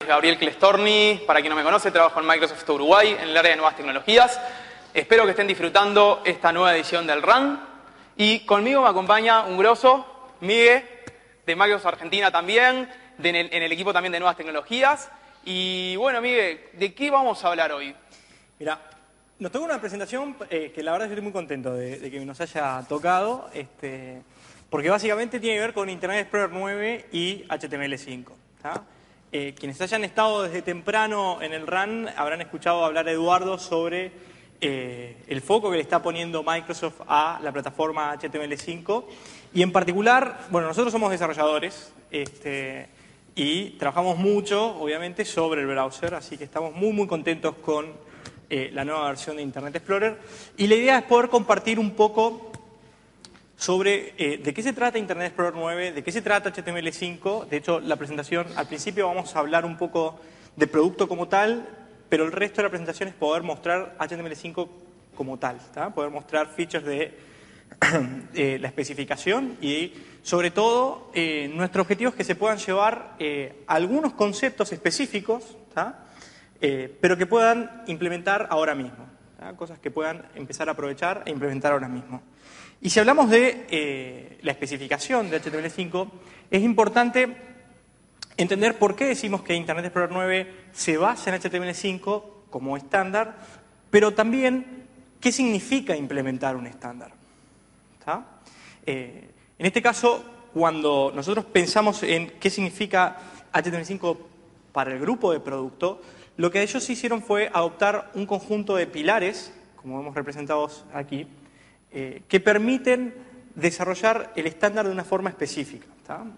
Gabriel Clestorni, para quien no me conoce, trabajo en Microsoft Uruguay en el área de nuevas tecnologías. Espero que estén disfrutando esta nueva edición del RAN. Y conmigo me acompaña un grosso, Miguel, de Microsoft Argentina también, en el equipo también de nuevas tecnologías. Y bueno, Miguel, ¿de qué vamos a hablar hoy? Mira, nos toca una presentación que la verdad yo estoy muy contento de que nos haya tocado, porque básicamente tiene que ver con Internet Explorer 9 y HTML5. Quienes hayan estado desde temprano en el RAN habrán escuchado hablar a Eduardo sobre el foco que le está poniendo Microsoft a la plataforma HTML5 y en particular, bueno, nosotros somos desarrolladores y trabajamos mucho, obviamente, sobre el browser, así que estamos muy contentos con la nueva versión de Internet Explorer y la idea es poder compartir un poco sobre de qué se trata Internet Explorer 9, de qué se trata HTML5. De hecho, la presentación, al principio vamos a hablar un poco del producto como tal, pero el resto de la presentación es poder mostrar HTML5 como tal, poder mostrar features de la especificación y, sobre todo, nuestro objetivo es que se puedan llevar algunos conceptos específicos, pero que puedan implementar ahora mismo, cosas que puedan empezar a aprovechar e implementar ahora mismo. Y si hablamos de la especificación de HTML5, es importante entender por qué decimos que Internet Explorer 9 se basa en HTML5 como estándar, pero también qué significa implementar un estándar. En este caso, cuando nosotros pensamos en qué significa HTML5 para el grupo de producto, lo que ellos hicieron fue adoptar un conjunto de pilares, como vemos representados aquí, que permiten desarrollar el estándar de una forma específica,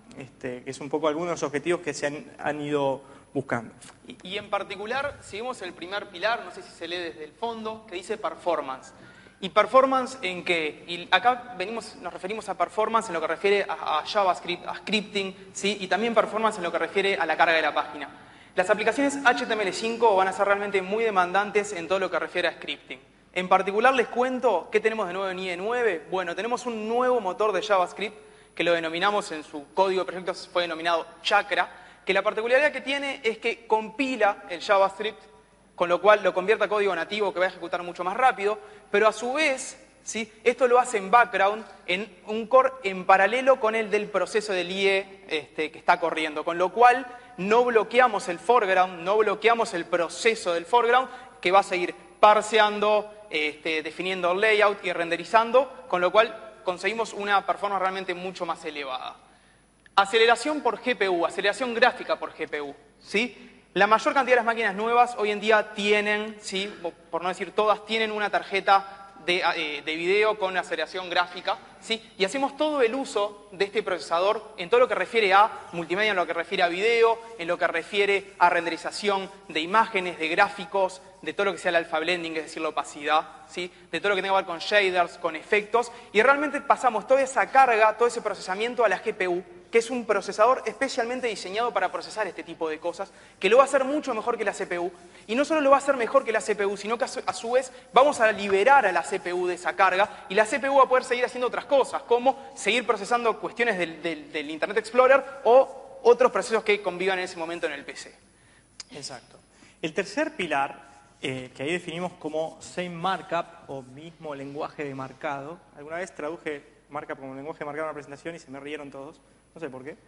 que es un poco algunos de los objetivos que se han ido buscando. Y en particular, seguimos el primer pilar, no sé si se lee desde el fondo, que dice performance. ¿Y performance en qué? Y acá nos referimos a performance en lo que refiere a JavaScript, a scripting, ¿sí? Y también performance en lo que refiere a la carga de la página. Las aplicaciones HTML5 van a ser realmente muy demandantes en todo lo que refiere a scripting. En particular les cuento qué tenemos de nuevo en IE9. Bueno, tenemos un nuevo motor de JavaScript que lo denominamos en su código de proyectos, fue denominado Chakra, que la particularidad que tiene es que compila el JavaScript, con lo cual lo convierte a código nativo que va a ejecutar mucho más rápido, pero a su vez, ¿sí?, esto lo hace en background, en un core en paralelo con el del proceso del IE que está corriendo, con lo cual no bloqueamos el foreground, no bloqueamos el proceso del foreground, que va a seguir parseando, definiendo el layout y renderizando, con lo cual conseguimos una performance realmente mucho más elevada. Aceleración por GPU, aceleración gráfica por GPU, ¿sí? La mayor cantidad de las máquinas nuevas hoy en día tienen, ¿sí?, por no decir todas, tienen una tarjeta de video con aceleración gráfica, ¿sí? Y hacemos todo el uso de este procesador en todo lo que refiere a multimedia, en lo que refiere a video, en lo que refiere a renderización de imágenes, de gráficos, de todo lo que sea el alpha blending, es decir, la opacidad, ¿sí?, de todo lo que tenga que ver con shaders, con efectos, y realmente pasamos toda esa carga, todo ese procesamiento a la GPU, que es un procesador especialmente diseñado para procesar este tipo de cosas, que lo va a hacer mucho mejor que la CPU. Y no solo lo va a hacer mejor que la CPU, sino que a su vez vamos a liberar a la CPU de esa carga, y la CPU va a poder seguir haciendo otras cosas, como seguir procesando cuestiones del Internet Explorer o otros procesos que convivan en ese momento en el PC. Exacto. El tercer pilar, que ahí definimos como Same Markup o mismo lenguaje de marcado. Alguna vez traduje markup como lenguaje de marcado en una presentación y se me rieron todos. No sé por qué.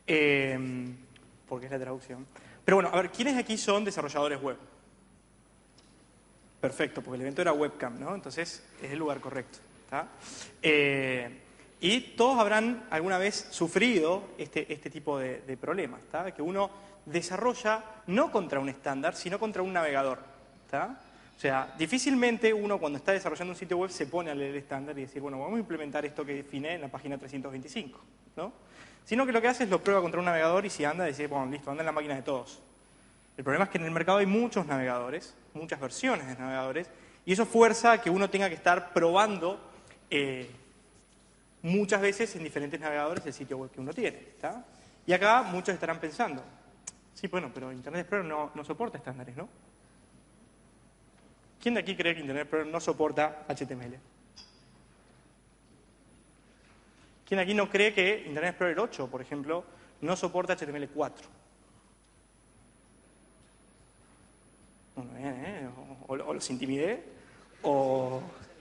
Porque es la traducción. Pero bueno, a ver, ¿quiénes aquí son desarrolladores web? Perfecto, porque el evento era webcam, ¿no? Entonces es el lugar correcto. Y todos habrán alguna vez sufrido este tipo de problemas, que uno desarrolla no contra un estándar, sino contra un navegador. O sea, difícilmente uno cuando está desarrollando un sitio web se pone a leer el estándar y decir, bueno, vamos a implementar esto que define en la página 325, ¿no? Sino que lo que hace es lo prueba contra un navegador y si anda, dice, bueno, listo, anda en la máquina de todos. El problema es que en el mercado hay muchos navegadores, muchas versiones de navegadores, y eso fuerza a que uno tenga que estar probando muchas veces en diferentes navegadores el sitio web que uno tiene. Y acá muchos estarán pensando, sí, bueno, pero Internet Explorer no soporta estándares, ¿no? ¿Quién de aquí cree que Internet Explorer no soporta HTML? ¿Quién aquí no cree que Internet Explorer 8, por ejemplo, no soporta HTML4? los intimidé? O,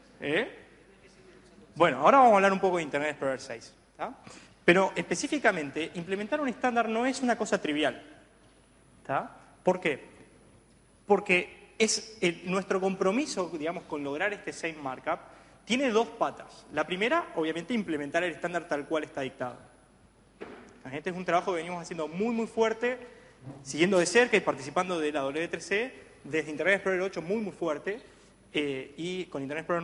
Bueno, ahora vamos a hablar un poco de Internet Explorer 6. ¿Tá? Pero específicamente, implementar un estándar no es una cosa trivial. ¿Tá? ¿Por qué? Porque es nuestro compromiso, digamos, con lograr este same markup tiene dos patas. La primera, obviamente, implementar el estándar tal cual está dictado. Este es un trabajo que venimos haciendo muy, muy fuerte, siguiendo de cerca y participando de la W3C, desde Internet Explorer 8 muy, muy fuerte, y con Internet Explorer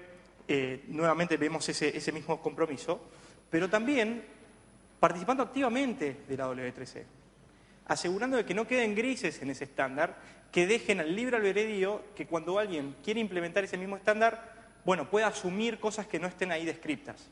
9 nuevamente vemos ese mismo compromiso, pero también participando activamente de la W3C, asegurando de que no queden grises en ese estándar, que dejen al libre albedrío que cuando alguien quiere implementar ese mismo estándar, bueno, pueda asumir cosas que no estén ahí descriptas.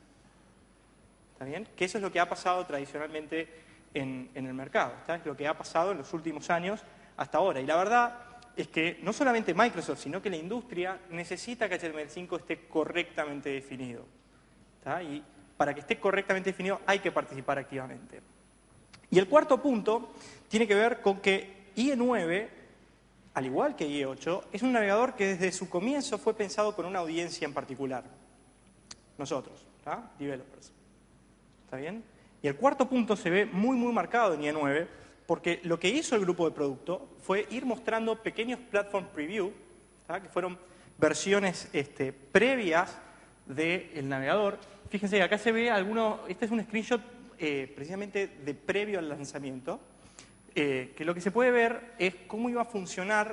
¿Está bien? Que eso es lo que ha pasado tradicionalmente en el mercado. ¿Está? Es lo que ha pasado en los últimos años hasta ahora. Y la verdad es que no solamente Microsoft, sino que la industria necesita que HTML5 esté correctamente definido. ¿Está? Y para que esté correctamente definido hay que participar activamente. Y el cuarto punto tiene que ver con que IE9, al igual que IE8, es un navegador que desde su comienzo fue pensado con una audiencia en particular. Nosotros, ¿tá? Developers. ¿Está bien? Y el cuarto punto se ve muy, muy marcado en IE9, porque lo que hizo el grupo de producto fue ir mostrando pequeños platform preview, ¿tá? Que fueron versiones previas del navegador. Fíjense, acá se ve este es un screenshot precisamente de previo al lanzamiento, que lo que se puede ver es cómo iba a funcionar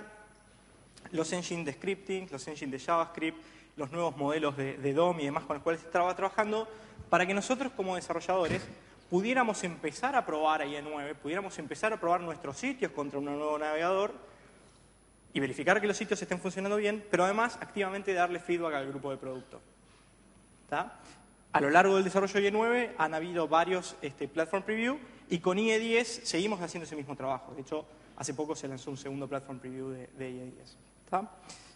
los engines de scripting, los engines de JavaScript, los nuevos modelos de DOM y demás con los cuales se estaba trabajando, para que nosotros como desarrolladores pudiéramos empezar a probar a IE9, pudiéramos empezar a probar nuestros sitios contra un nuevo navegador y verificar que los sitios estén funcionando bien, pero además activamente darle feedback al grupo de producto. ¿Tá? A lo largo del desarrollo de IE9 han habido varios platform preview y con IE10 seguimos haciendo ese mismo trabajo. De hecho, hace poco se lanzó un segundo platform preview de IE10. ¿Tá?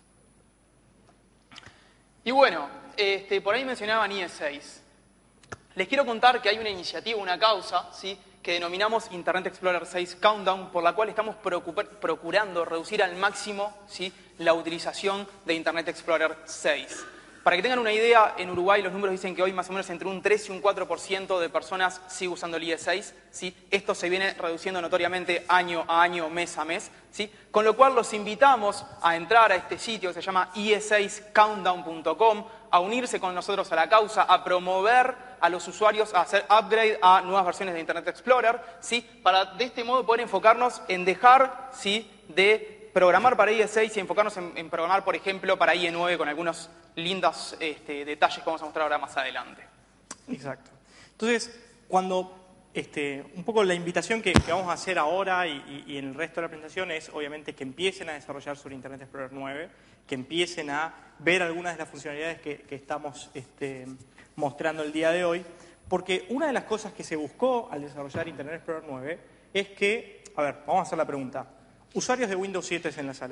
Y bueno, por ahí mencionaban IE6. Les quiero contar que hay una iniciativa, una causa, ¿sí?, que denominamos Internet Explorer 6 Countdown, por la cual estamos procurando reducir al máximo, ¿sí?, la utilización de Internet Explorer 6. Para que tengan una idea, en Uruguay los números dicen que hoy más o menos entre un 3 y un 4% de personas sigue usando el IE6, ¿sí? Esto se viene reduciendo notoriamente año a año, mes a mes, ¿sí? Con lo cual los invitamos a entrar a este sitio que se llama ie6countdown.com, a unirse con nosotros a la causa, a promover a los usuarios a hacer upgrade a nuevas versiones de Internet Explorer, ¿sí?, para de este modo poder enfocarnos en dejar, ¿sí?, de programar para IE6 y enfocarnos en programar, por ejemplo, para IE9 con algunos lindos detalles que vamos a mostrar ahora más adelante. Exacto. Entonces, cuando un poco la invitación que vamos a hacer ahora y en el resto de la presentación es, obviamente, que empiecen a desarrollar sobre Internet Explorer 9, que empiecen a ver algunas de las funcionalidades que estamos mostrando el día de hoy, porque una de las cosas que se buscó al desarrollar Internet Explorer 9 es que, a ver, vamos a hacer la pregunta. ¿Usuarios de Windows 7 en la sala?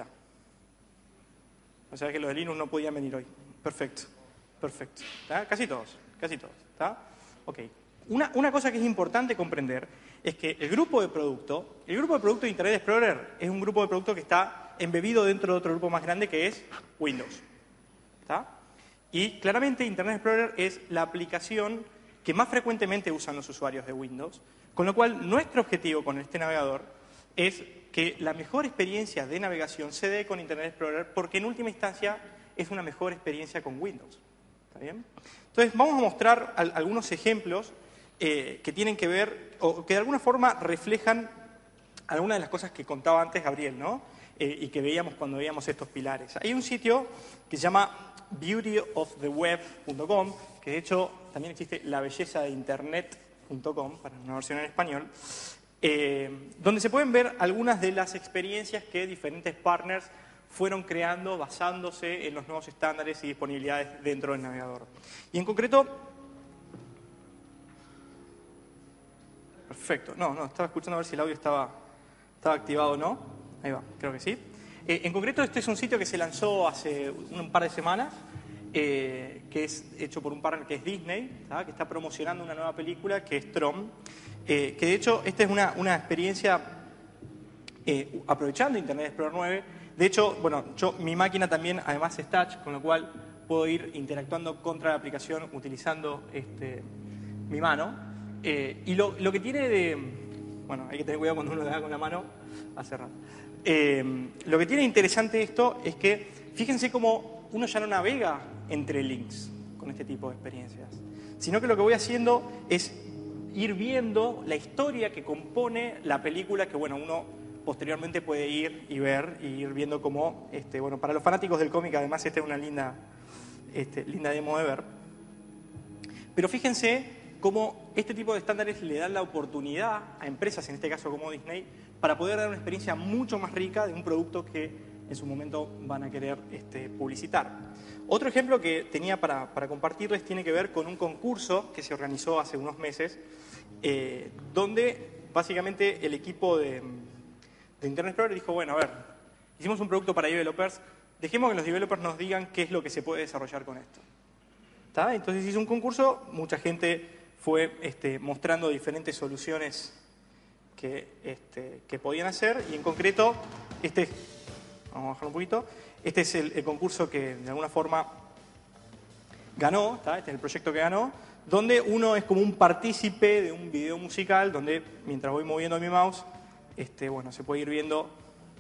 O sea que los de Linux no podían venir hoy. Perfecto, perfecto. ¿Tá? Casi todos, casi todos. ¿Tá? Ok. Una cosa que es importante comprender es que el grupo de producto de Internet Explorer es un grupo de producto que está embebido dentro de otro grupo más grande que es Windows. ¿Tá? Y claramente Internet Explorer es la aplicación que más frecuentemente usan los usuarios de Windows, con lo cual nuestro objetivo con este navegador es que la mejor experiencia de navegación se dé con Internet Explorer porque en última instancia es una mejor experiencia con Windows. ¿Está bien? Entonces vamos a mostrar algunos ejemplos que tienen que ver o que de alguna forma reflejan algunas de las cosas que contaba antes Gabriel, ¿no? Y que veíamos cuando veíamos estos pilares. Hay un sitio que se llama beautyoftheweb.com, que de hecho también existe labellezadeinternet.com para una versión en español, donde se pueden ver algunas de las experiencias que diferentes partners fueron creando basándose en los nuevos estándares y disponibilidades dentro del navegador. Y en concreto... Perfecto. No, estaba escuchando a ver si el audio estaba activado o no. Ahí va, creo que sí. En concreto, este es un sitio que se lanzó hace un par de semanas, que es hecho por un partner que es Disney, ¿tá? Que está promocionando una nueva película que es Tron. Que de hecho, esta es una experiencia, aprovechando Internet Explorer 9, De hecho, bueno, mi máquina también además es touch, con lo cual puedo ir interactuando contra la aplicación utilizando mi mano. Y lo que tiene de... Bueno, hay que tener cuidado cuando uno le da con la mano a cerrar. Lo que tiene interesante esto es que fíjense cómo uno ya no navega entre links con este tipo de experiencias, sino que lo que voy haciendo es ir viendo la historia que compone la película que, bueno, uno posteriormente puede ir y ver y ir viendo cómo, bueno, para los fanáticos del cómic además esta es una linda demo de ver. Pero fíjense cómo este tipo de estándares le dan la oportunidad a empresas, en este caso como Disney, para poder dar una experiencia mucho más rica de un producto que en su momento van a querer publicitar. Otro ejemplo que tenía para compartirles tiene que ver con un concurso que se organizó hace unos meses, donde básicamente el equipo de Internet Explorer dijo, bueno, a ver, hicimos un producto para developers, dejemos que los developers nos digan qué es lo que se puede desarrollar con esto. ¿Tá? Entonces hizo un concurso, mucha gente fue mostrando diferentes soluciones que podían hacer, y en concreto, vamos a bajar un poquito, este es el concurso que de alguna forma ganó, ¿tá? Este es el proyecto que ganó, donde uno es como un partícipe de un video musical, donde mientras voy moviendo mi mouse, bueno, se puede ir viendo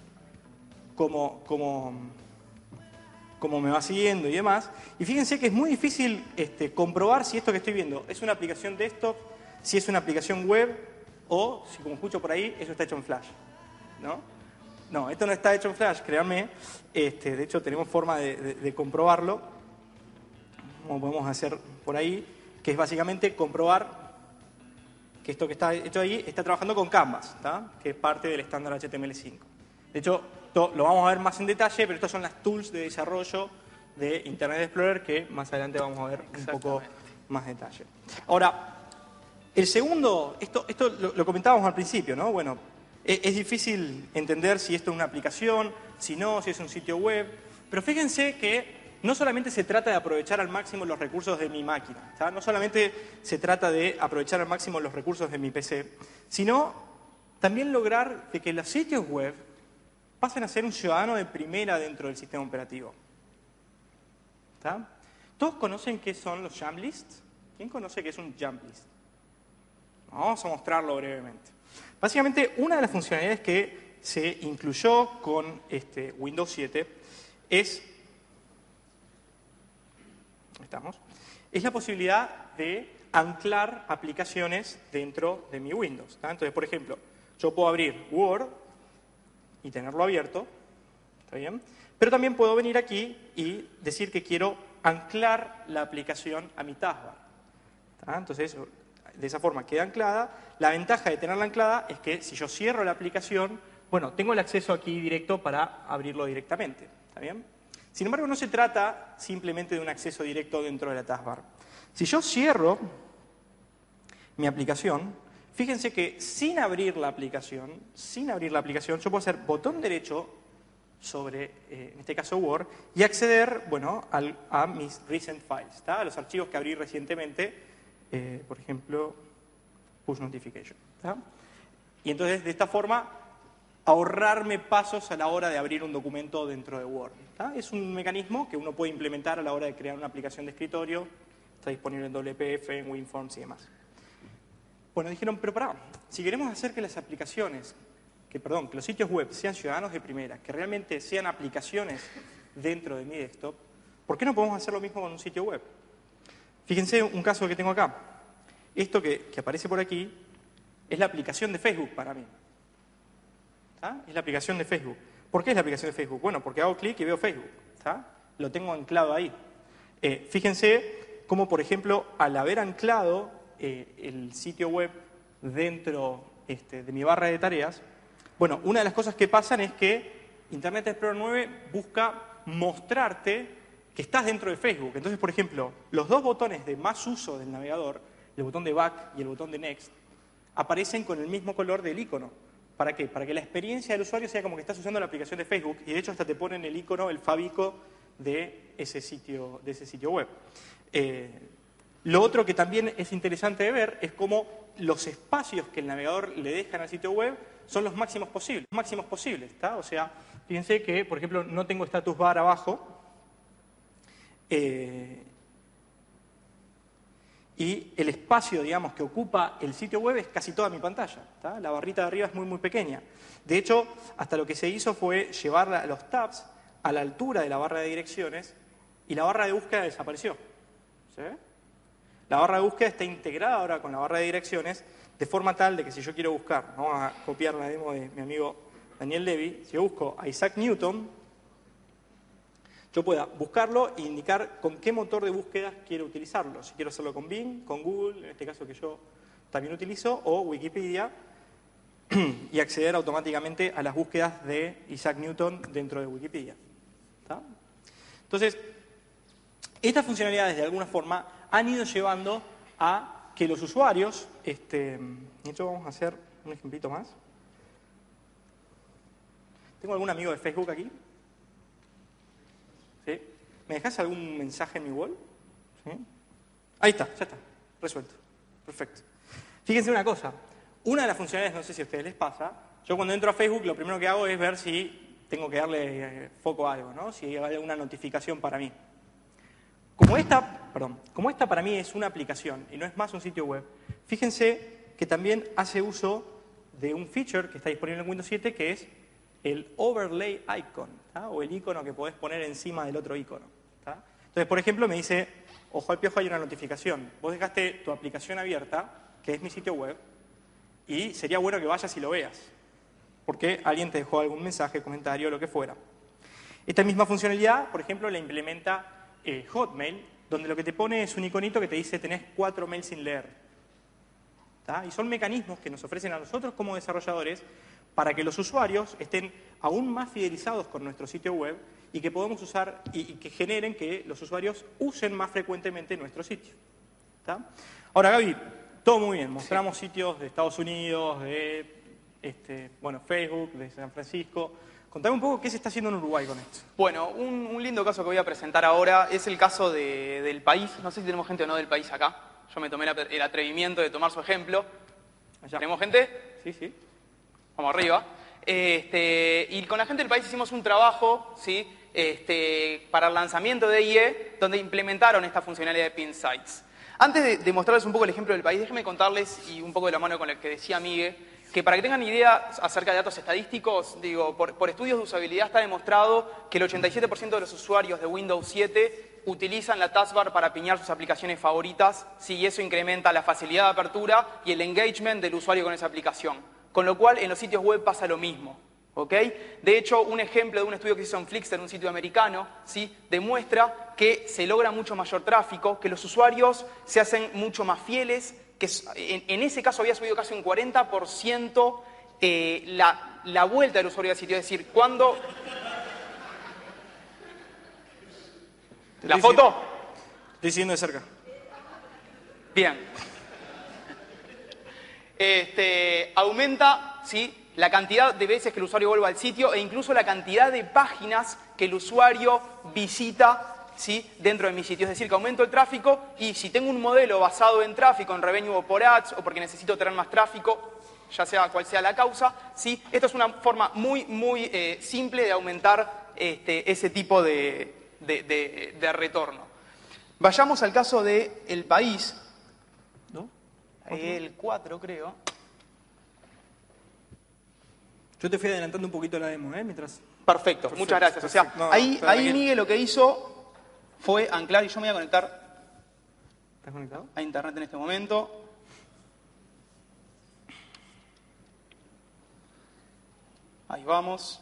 cómo me va siguiendo y demás. Y fíjense que es muy difícil comprobar si esto que estoy viendo es una aplicación desktop, si es una aplicación web, o si, como escucho por ahí, eso está hecho en Flash, ¿no? No, esto no está hecho en Flash, créanme. De hecho, tenemos forma de comprobarlo, como podemos hacer por ahí, que es básicamente comprobar que esto que está hecho ahí está trabajando con Canvas, ¿tá? Que es parte del estándar HTML5. De hecho, lo vamos a ver más en detalle, pero estas son las tools de desarrollo de Internet Explorer que más adelante vamos a ver un poco más detalle. Ahora, el segundo, esto lo comentábamos al principio, ¿no? Bueno, es difícil entender si esto es una aplicación, si no, si es un sitio web, pero fíjense que no solamente se trata de aprovechar al máximo los recursos de mi máquina, ¿tá? No solamente se trata de aprovechar al máximo los recursos de mi PC, sino también lograr de que los sitios web pasen a ser un ciudadano de primera dentro del sistema operativo. ¿Tá? ¿Todos conocen qué son los jump lists? ¿Quién conoce qué es un jump list? Vamos a mostrarlo brevemente. Básicamente, una de las funcionalidades que se incluyó con Windows 7 es la posibilidad de anclar aplicaciones dentro de mi Windows, ¿tá? Entonces, por ejemplo, yo puedo abrir Word y tenerlo abierto, ¿está bien? Pero también puedo venir aquí y decir que quiero anclar la aplicación a mi taskbar, ¿tá? Entonces, de esa forma queda anclada. La ventaja de tenerla anclada es que si yo cierro la aplicación, bueno, tengo el acceso aquí directo para abrirlo directamente, ¿está bien? Sin embargo, no se trata simplemente de un acceso directo dentro de la taskbar. Si yo cierro mi aplicación, fíjense que sin abrir la aplicación, yo puedo hacer botón derecho sobre, en este caso, Word, y acceder, bueno, a mis recent files, ¿tá? A los archivos que abrí recientemente, por ejemplo, push notification, ¿tá? Y entonces, de esta forma, ahorrarme pasos a la hora de abrir un documento dentro de Word, ¿tá? Es un mecanismo que uno puede implementar a la hora de crear una aplicación de escritorio, está disponible en WPF, en WinForms y demás. Bueno, dijeron, pero pará, si queremos hacer que las aplicaciones, que los sitios web sean ciudadanos de primera, que realmente sean aplicaciones dentro de mi desktop, ¿por qué no podemos hacer lo mismo con un sitio web? Fíjense un caso que tengo acá. Esto que aparece por aquí es la aplicación de Facebook para mí. ¿Tá? Es la aplicación de Facebook. ¿Por qué es la aplicación de Facebook? Bueno, porque hago clic y veo Facebook. ¿Tá? Lo tengo anclado ahí. Fíjense cómo, por ejemplo, al haber anclado el sitio web dentro de mi barra de tareas, bueno, una de las cosas que pasan es que Internet Explorer 9 busca mostrarte que estás dentro de Facebook. Entonces, por ejemplo, los dos botones de más uso del navegador, el botón de Back y el botón de Next, aparecen con el mismo color del icono. ¿Para qué? Para que la experiencia del usuario sea como que estás usando la aplicación de Facebook, y de hecho hasta te ponen el icono, el favicon de ese sitio web. Lo otro que también es interesante de ver es cómo los espacios que el navegador le dejan al sitio web son los máximos posibles, ¿está? O sea, fíjense que, por ejemplo, no tengo status bar abajo, y el espacio, digamos, que ocupa el sitio web es casi toda mi pantalla, ¿está? La barrita de arriba es muy, muy pequeña. De hecho, hasta lo que se hizo fue llevar los tabs a la altura de la barra de direcciones y la barra de búsqueda desapareció. ¿Se ve? La barra de búsqueda está integrada ahora con la barra de direcciones de forma tal de que si yo quiero buscar, vamos a copiar la demo de mi amigo Daniel Levy, si yo busco a Isaac Newton, yo pueda buscarlo e indicar con qué motor de búsqueda quiero utilizarlo. Si quiero hacerlo con Bing, con Google, en este caso que yo también utilizo, o Wikipedia, y acceder automáticamente a las búsquedas de Isaac Newton dentro de Wikipedia. ¿Está? Entonces, estas funcionalidades de alguna forma han ido llevando a que los usuarios, de hecho vamos a hacer un ejemplito más. ¿Tengo algún amigo de Facebook aquí? ¿Sí? ¿Me dejas algún mensaje en mi wall? ¿Sí? Ahí está, ya está, resuelto. Perfecto. Fíjense una cosa, una de las funcionalidades, no sé si a ustedes les pasa, yo cuando entro a Facebook lo primero que hago es ver si tengo que darle foco a algo, ¿no? Si hay alguna notificación para mí. Como esta para mí es una aplicación y no es más un sitio web, fíjense que también hace uso de un feature que está disponible en Windows 7 que es el overlay icon, ¿tá? O el icono que podés poner encima del otro icono. ¿Tá? Entonces, por ejemplo, me dice, ojo al piojo, hay una notificación. Vos dejaste tu aplicación abierta, que es mi sitio web, y sería bueno que vayas y lo veas, porque alguien te dejó algún mensaje, comentario, lo que fuera. Esta misma funcionalidad, por ejemplo, la implementa Hotmail, donde lo que te pone es un iconito que te dice tenés 4 mails sin leer. ¿Tá? Y son mecanismos que nos ofrecen a nosotros como desarrolladores para que los usuarios estén aún más fidelizados con nuestro sitio web y que podamos usar y que generen que los usuarios usen más frecuentemente nuestro sitio. ¿Tá? Ahora, Gaby, todo muy bien. Mostramos sitios de Estados Unidos, de Facebook, de San Francisco. Contame un poco qué se está haciendo en Uruguay con esto. Bueno, un lindo caso que voy a presentar ahora es el caso del país. No sé si tenemos gente o no del país acá. Yo me tomé el atrevimiento de tomar su ejemplo. Allá. ¿Tenemos gente? Sí, sí. Vamos arriba. Y con la gente del país hicimos un trabajo, ¿sí? Para el lanzamiento de IE, donde implementaron esta funcionalidad de Pin Sites. Antes de mostrarles un poco el ejemplo del país, déjenme contarles, y un poco de la mano con el que decía Miguel, que para que tengan idea acerca de datos estadísticos, digo, por estudios de usabilidad está demostrado que el 87% de los usuarios de Windows 7 utilizan la taskbar para piñar sus aplicaciones favoritas, ¿sí? Y eso incrementa la facilidad de apertura y el engagement del usuario con esa aplicación. Con lo cual, en los sitios web pasa lo mismo. ¿Ok? De hecho, un ejemplo de un estudio que se hizo en Flixster, un sitio americano, ¿sí? Demuestra que se logra mucho mayor tráfico, que los usuarios se hacen mucho más fieles, que en ese caso había subido casi un 40% la vuelta del usuario al sitio. Es decir, cuando... ¿La foto? Estoy siguiendo de cerca. Bien. Aumenta, ¿sí?, la cantidad de veces que el usuario vuelve al sitio e incluso la cantidad de páginas que el usuario visita, ¿sí?, dentro de mi sitio. Es decir, que aumento el tráfico y si tengo un modelo basado en tráfico, en revenue o por ads, o porque necesito tener más tráfico, ya sea cual sea la causa, ¿sí?, esto es una forma muy, muy simple de aumentar ese tipo de retorno. Vayamos al caso del país, ¿No? el 4 creo. Yo te fui adelantando un poquito la demo, mientras... Perfecto, muchas gracias. Perfecto. O sea, ahí Miguel lo que hizo fue anclar, y yo me voy a conectar. ¿Estás conectado? A internet en este momento. Ahí vamos.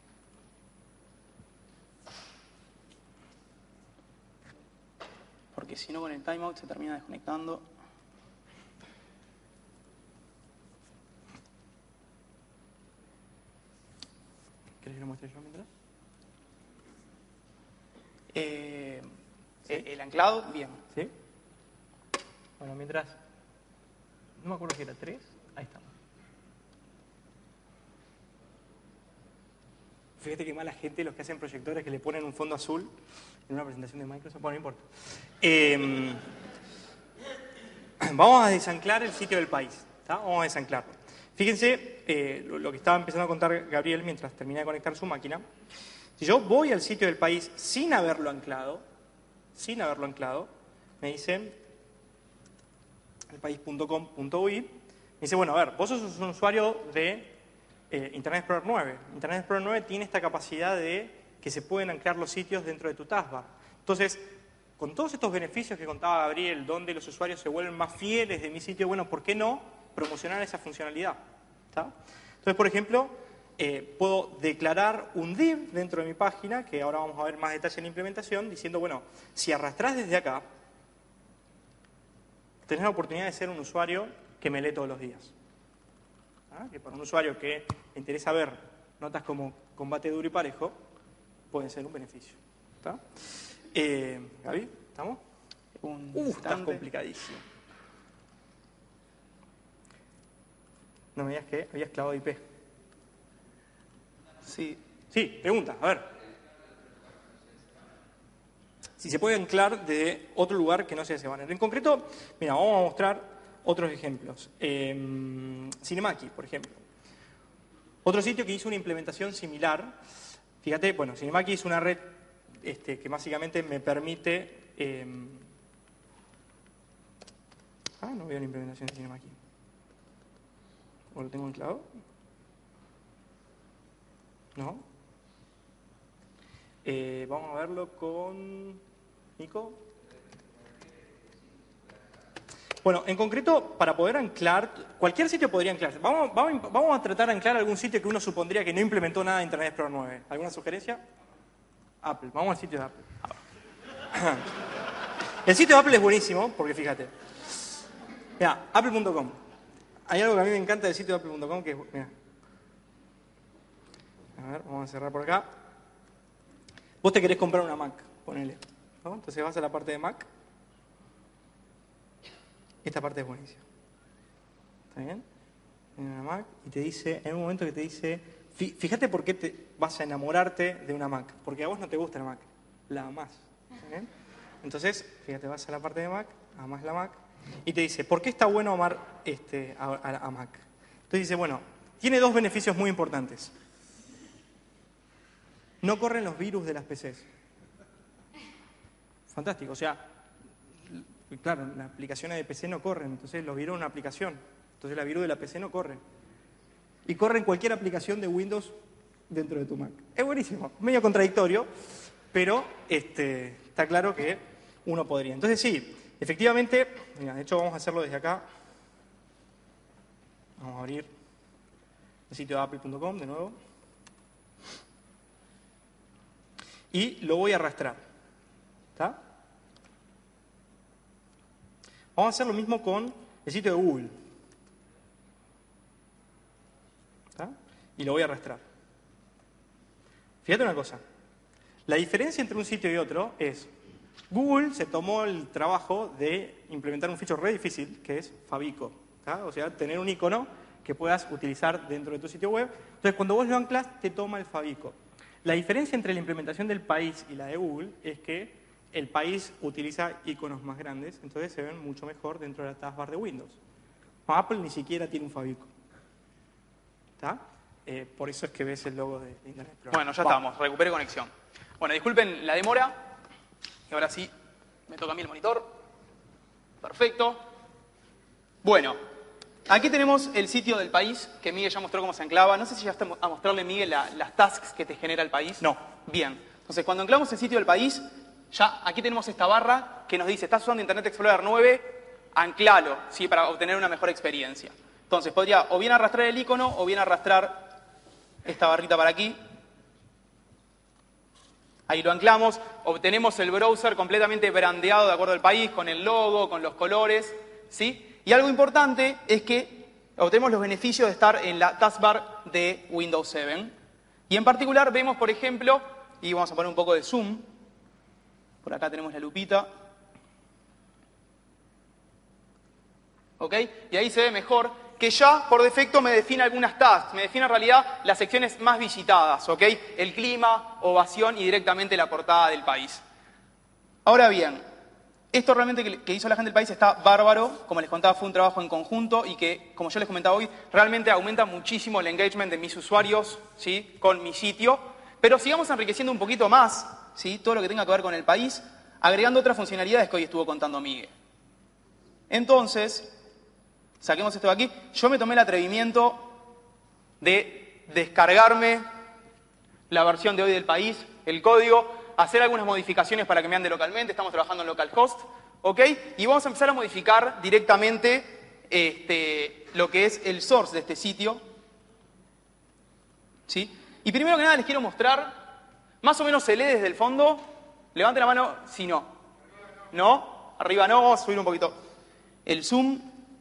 Porque si no con el timeout se termina desconectando. ¿Querés que lo muestre yo mientras? ¿Sí? El anclado, bien. ¿Sí? Bueno, mientras... No me acuerdo si era 3. Ahí estamos. Fíjate que mala gente los que hacen proyectores que le ponen un fondo azul en una presentación de Microsoft. Bueno, no importa. Vamos a desanclar el sitio del país. ¿Tá? Vamos a desanclarlo. Fíjense lo que estaba empezando a contar Gabriel mientras termina de conectar su máquina. Si yo voy al sitio del país sin haberlo anclado, me dicen elpaís.com.ui, me dice, bueno, a ver, vos sos un usuario de Internet Explorer 9. Internet Explorer 9 tiene esta capacidad de que se pueden anclar los sitios dentro de tu taskbar. Entonces, con todos estos beneficios que contaba Gabriel, donde los usuarios se vuelven más fieles de mi sitio, bueno, ¿por qué no promocionar esa funcionalidad? ¿Tá? Entonces, por ejemplo, puedo declarar un div dentro de mi página, que ahora vamos a ver más detalle en la implementación, diciendo, bueno, si arrastrás desde acá, tenés la oportunidad de ser un usuario que me lee todos los días. ¿Ah? Que para un usuario que le interesa ver notas como combate duro y parejo, pueden ser un beneficio. ¿Tá? Gaby, ¿estamos? Estás complicadísimo. No me digas que habías clavado IP. Sí. Sí, pregunta, a ver. Si se puede anclar de otro lugar que no sea ese banner. En concreto, mira, vamos a mostrar otros ejemplos. Cinemaki, por ejemplo. Otro sitio que hizo una implementación similar. Fíjate, bueno, Cinemaki es una red que básicamente me permite... no veo la implementación de Cinemaki. ¿O lo tengo anclado? No. Vamos a verlo con Nico. Bueno, en concreto, para poder anclar, cualquier sitio podría anclarse. Vamos a tratar de anclar algún sitio que uno supondría que no implementó nada de Internet Explorer 9. ¿Alguna sugerencia? Apple. Vamos al sitio de Apple. El sitio de Apple es buenísimo, porque fíjate. Mira, apple.com. Hay algo que a mí me encanta del sitio de apple.com, que es... Mira. A ver, vamos a cerrar por acá. Vos te querés comprar una Mac, ponele, ¿no? Entonces vas a la parte de Mac. Esta parte es buenísima. ¿Está bien? En una Mac y te dice, en un momento que te dice, fíjate por qué te vas a enamorarte de una Mac. Porque a vos no te gusta la Mac, la amás. ¿Está bien? Entonces, fíjate, vas a la parte de Mac, amás la Mac, y te dice, ¿por qué está bueno amar a Mac? Entonces dice, bueno, tiene dos beneficios muy importantes. No corren los virus de las PCs. Fantástico, o sea, claro, las aplicaciones de PC no corren, entonces los virus es una aplicación, entonces la virus de la PC no corre. Y corren cualquier aplicación de Windows dentro de tu Mac. Es buenísimo, medio contradictorio, pero está claro que uno podría. Entonces sí, efectivamente, mira, de hecho vamos a hacerlo desde acá. Vamos a abrir el sitio de apple.com de nuevo. Y lo voy a arrastrar. ¿Está? Vamos a hacer lo mismo con el sitio de Google. ¿Está? Y lo voy a arrastrar. Fíjate una cosa. La diferencia entre un sitio y otro es, Google se tomó el trabajo de implementar un feature re difícil, que es Fabico. ¿Está? O sea, tener un icono que puedas utilizar dentro de tu sitio web. Entonces, cuando vos lo anclas, te toma el Fabico. La diferencia entre la implementación del país y la de Google es que el país utiliza iconos más grandes, entonces se ven mucho mejor dentro de la taskbar de Windows. Apple ni siquiera tiene un Fabico. ¿Está? Por eso es que ves el logo de Internet Explorer. Bueno, ya estamos, recuperé conexión. Bueno, disculpen la demora. Y ahora sí, me toca a mí el monitor. Perfecto. Bueno, aquí tenemos el sitio del país, que Miguel ya mostró cómo se anclaba. No sé si ya está a mostrarle, Miguel, las tasks que te genera el país. No. Bien. Entonces, cuando anclamos el sitio del país, ya aquí tenemos esta barra que nos dice, estás usando Internet Explorer 9, anclalo, ¿sí? Para obtener una mejor experiencia. Entonces, podría o bien arrastrar el icono o bien arrastrar esta barrita para aquí. Ahí lo anclamos, obtenemos el browser completamente brandeado de acuerdo al país, con el logo, con los colores, ¿sí? Y algo importante es que obtenemos los beneficios de estar en la taskbar de Windows 7. Y en particular vemos, por ejemplo, y vamos a poner un poco de zoom, por acá tenemos la lupita. ¿Ok? Y ahí se ve mejor que ya por defecto me define algunas tasks, me define en realidad las secciones más visitadas, ¿ok? El clima, ovación y directamente la portada del país. Ahora bien, Esto realmente que hizo la gente del país está bárbaro. Como les contaba, fue un trabajo en conjunto y que, como yo les comentaba hoy, realmente aumenta muchísimo el engagement de mis usuarios, ¿sí?, con mi sitio. Pero sigamos enriqueciendo un poquito más, ¿sí?, todo lo que tenga que ver con el país, agregando otras funcionalidades que hoy estuvo contando Miguel. Entonces, saquemos esto de aquí. Yo me tomé el atrevimiento de descargarme la versión de hoy del país, el código, hacer algunas modificaciones para que me ande localmente. Estamos trabajando en localhost, ¿ok? Y vamos a empezar a modificar directamente lo que es el source de este sitio, ¿sí? Y primero que nada les quiero mostrar, más o menos se lee desde el fondo. Levante la mano si no. ¿No? Arriba no, vamos a subir un poquito el zoom.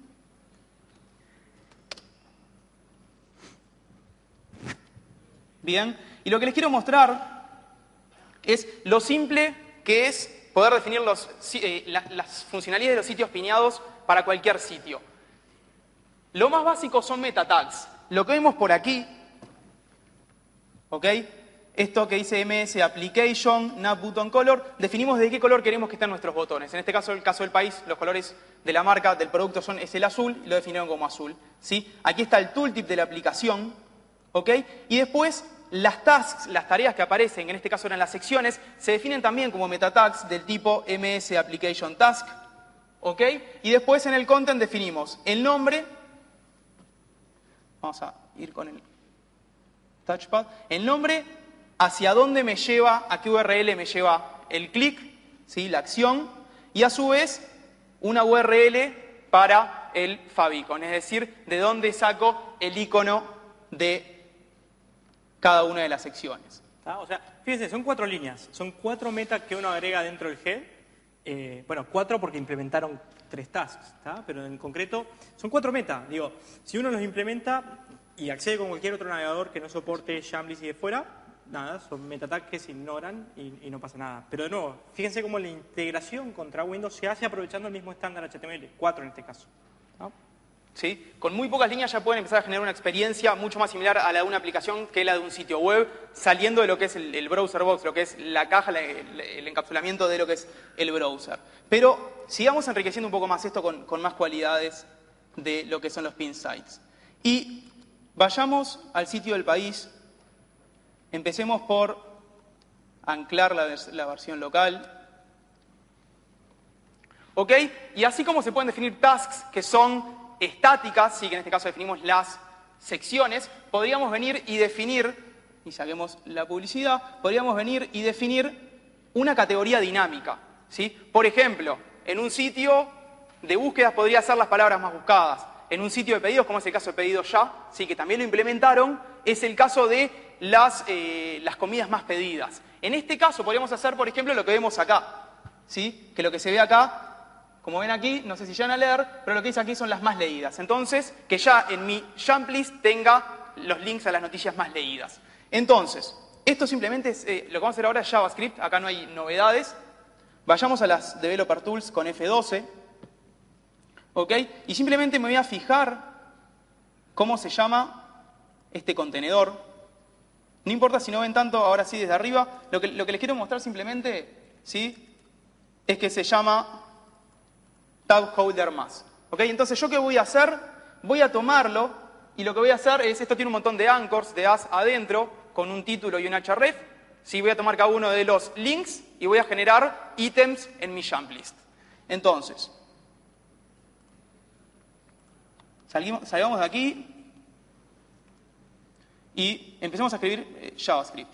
Bien, y lo que les quiero mostrar es lo simple que es poder definir las funcionalidades de los sitios piñados para cualquier sitio. Lo más básico son meta tags. Lo que vemos por aquí, ¿ok? Esto que dice MS Application, Nav Button Color, definimos de qué color queremos que estén nuestros botones. En este caso, el caso del país, los colores de la marca, del producto es el azul, y lo definieron como azul, ¿sí? Aquí está el tooltip de la aplicación, ¿ok? Y después, las tasks, las tareas que aparecen, en este caso eran las secciones, se definen también como meta tags del tipo MS Application Task, ¿ok? Y después en el content definimos el nombre, vamos a ir con el touchpad, el nombre, hacia dónde me lleva, a qué URL me lleva el clic, ¿sí?, la acción, y a su vez una URL para el favicon, es decir, de dónde saco el icono de cada una de las secciones. O sea, fíjense, son 4 líneas, son 4 metas que uno agrega dentro del head. Bueno, 4 porque implementaron 3 tasks, ¿tá? Pero en concreto son 4 metas. Digo, si uno los implementa y accede con cualquier otro navegador que no soporte Jambliss y de fuera, nada, son meta tags que se ignoran y no pasa nada. Pero de nuevo, fíjense cómo la integración contra Windows se hace aprovechando el mismo estándar HTML, 4 en este caso, ¿no? ¿Sí? Con muy pocas líneas ya pueden empezar a generar una experiencia mucho más similar a la de una aplicación que la de un sitio web, saliendo de lo que es el browser box, lo que es la caja, el encapsulamiento de lo que es el browser. Pero sigamos enriqueciendo un poco más esto con más cualidades de lo que son los pin sites. Y vayamos al sitio del país. Empecemos por anclar la versión local. ¿Ok? Y así como se pueden definir tasks que son estáticas, sí, que en este caso definimos las secciones, podríamos venir y definir, y saquemos la publicidad, podríamos venir y definir una categoría dinámica, ¿sí? Por ejemplo, en un sitio de búsquedas podría ser las palabras más buscadas. En un sitio de pedidos, como es el caso de Pedido Ya, sí, que también lo implementaron, es el caso de las comidas más pedidas. En este caso podríamos hacer, por ejemplo, lo que vemos acá, ¿sí? Que lo que se ve acá, como ven aquí, no sé si llegan a leer, pero lo que dice aquí son las más leídas. Entonces, que ya en mi Jambliss tenga los links a las noticias más leídas. Entonces, esto simplemente es, lo que vamos a hacer ahora es JavaScript, acá no hay novedades. Vayamos a las Developer Tools con F12, ¿ok? Y simplemente me voy a fijar cómo se llama este contenedor. No importa si no ven tanto, ahora sí desde arriba, lo que les quiero mostrar simplemente, ¿sí?, es que se llama Tab Holder más. ¿Ok? Entonces, ¿yo qué voy a hacer? Voy a tomarlo y lo que voy a hacer es, esto tiene un montón de anchors, de as adentro, con un título y un href. ¿Sí? Voy a tomar cada uno de los links y voy a generar ítems en mi Jamblist. Entonces, salgamos de aquí y empecemos a escribir JavaScript.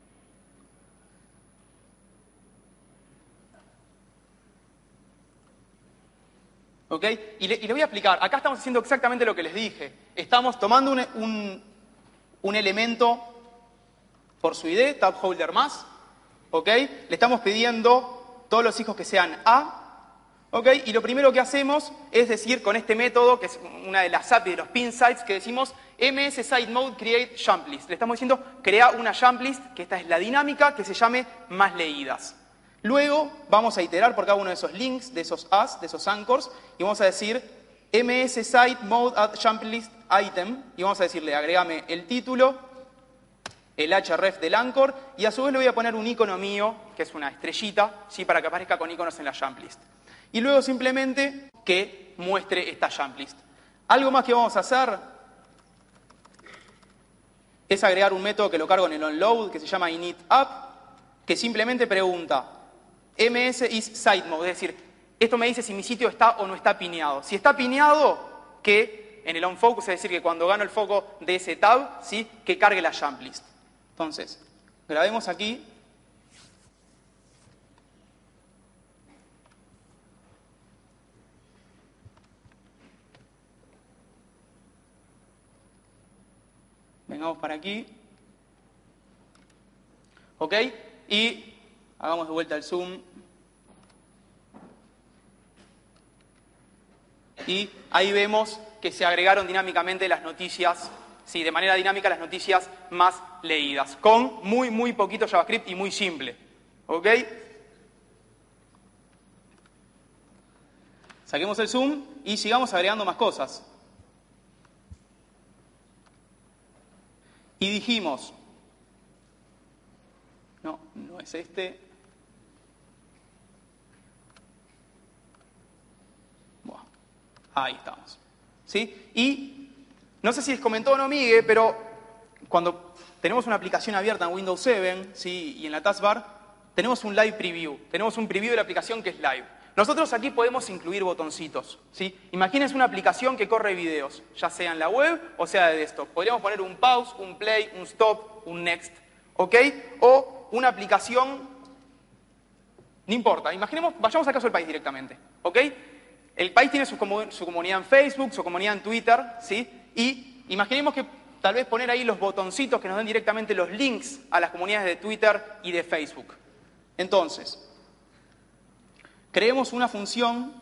¿Ok? Y le voy a explicar. Acá estamos haciendo exactamente lo que les dije. Estamos tomando un elemento por su ID, tab holder más, ¿ok? Le estamos pidiendo todos los hijos que sean A, ¿ok? Y lo primero que hacemos es decir con este método, que es una de las API de los pin sites, que decimos ms site mode create jamblist. Le estamos diciendo crea una jamblist, que esta es la dinámica, que se llame más leídas. Luego vamos a iterar por cada uno de esos links, de esos as, de esos anchors, y vamos a decir ms site mode add jamblist item, y vamos a decirle agrégame el título, el href del anchor, y a su vez le voy a poner un icono mío, que es una estrellita, ¿sí?, para que aparezca con iconos en la jamblist. Y luego simplemente que muestre esta jump list. Algo más que vamos a hacer es agregar un método que lo cargo en el onload, que se llama initUp, que simplemente pregunta ms is site mode, es decir, esto me dice si mi sitio está o no está pineado. Si está pineado, que en el onFocus, es decir, que cuando gano el foco de ese tab, ¿sí?, que cargue la jump list. Entonces, grabemos aquí. Vengamos para aquí. ¿Ok? Y hagamos de vuelta el zoom. Y ahí vemos que se agregaron dinámicamente las noticias, sí, de manera dinámica las noticias más leídas, con muy poquito JavaScript y muy simple. ¿Ok? Saquemos el zoom y sigamos agregando más cosas. Y dijimos, no es este. Bueno, ahí estamos. ¿Sí? Y no sé si les comentó o no Miguel, pero cuando tenemos una aplicación abierta en Windows 7, ¿sí?, y en la taskbar, tenemos un live preview. Tenemos un preview de la aplicación que es live. Nosotros aquí podemos incluir botoncitos, ¿sí? Imagínense una aplicación que corre videos, ya sea en la web o sea de desktop. Podríamos poner un pause, un play, un stop, un next, ¿ok? O una aplicación, no importa, imaginemos, vayamos al caso del país directamente, ¿ok? El país tiene su comunidad en Facebook, su comunidad en Twitter, ¿sí? Y imaginemos que tal vez poner ahí los botoncitos que nos den directamente los links a las comunidades de Twitter y de Facebook. Entonces, creemos una función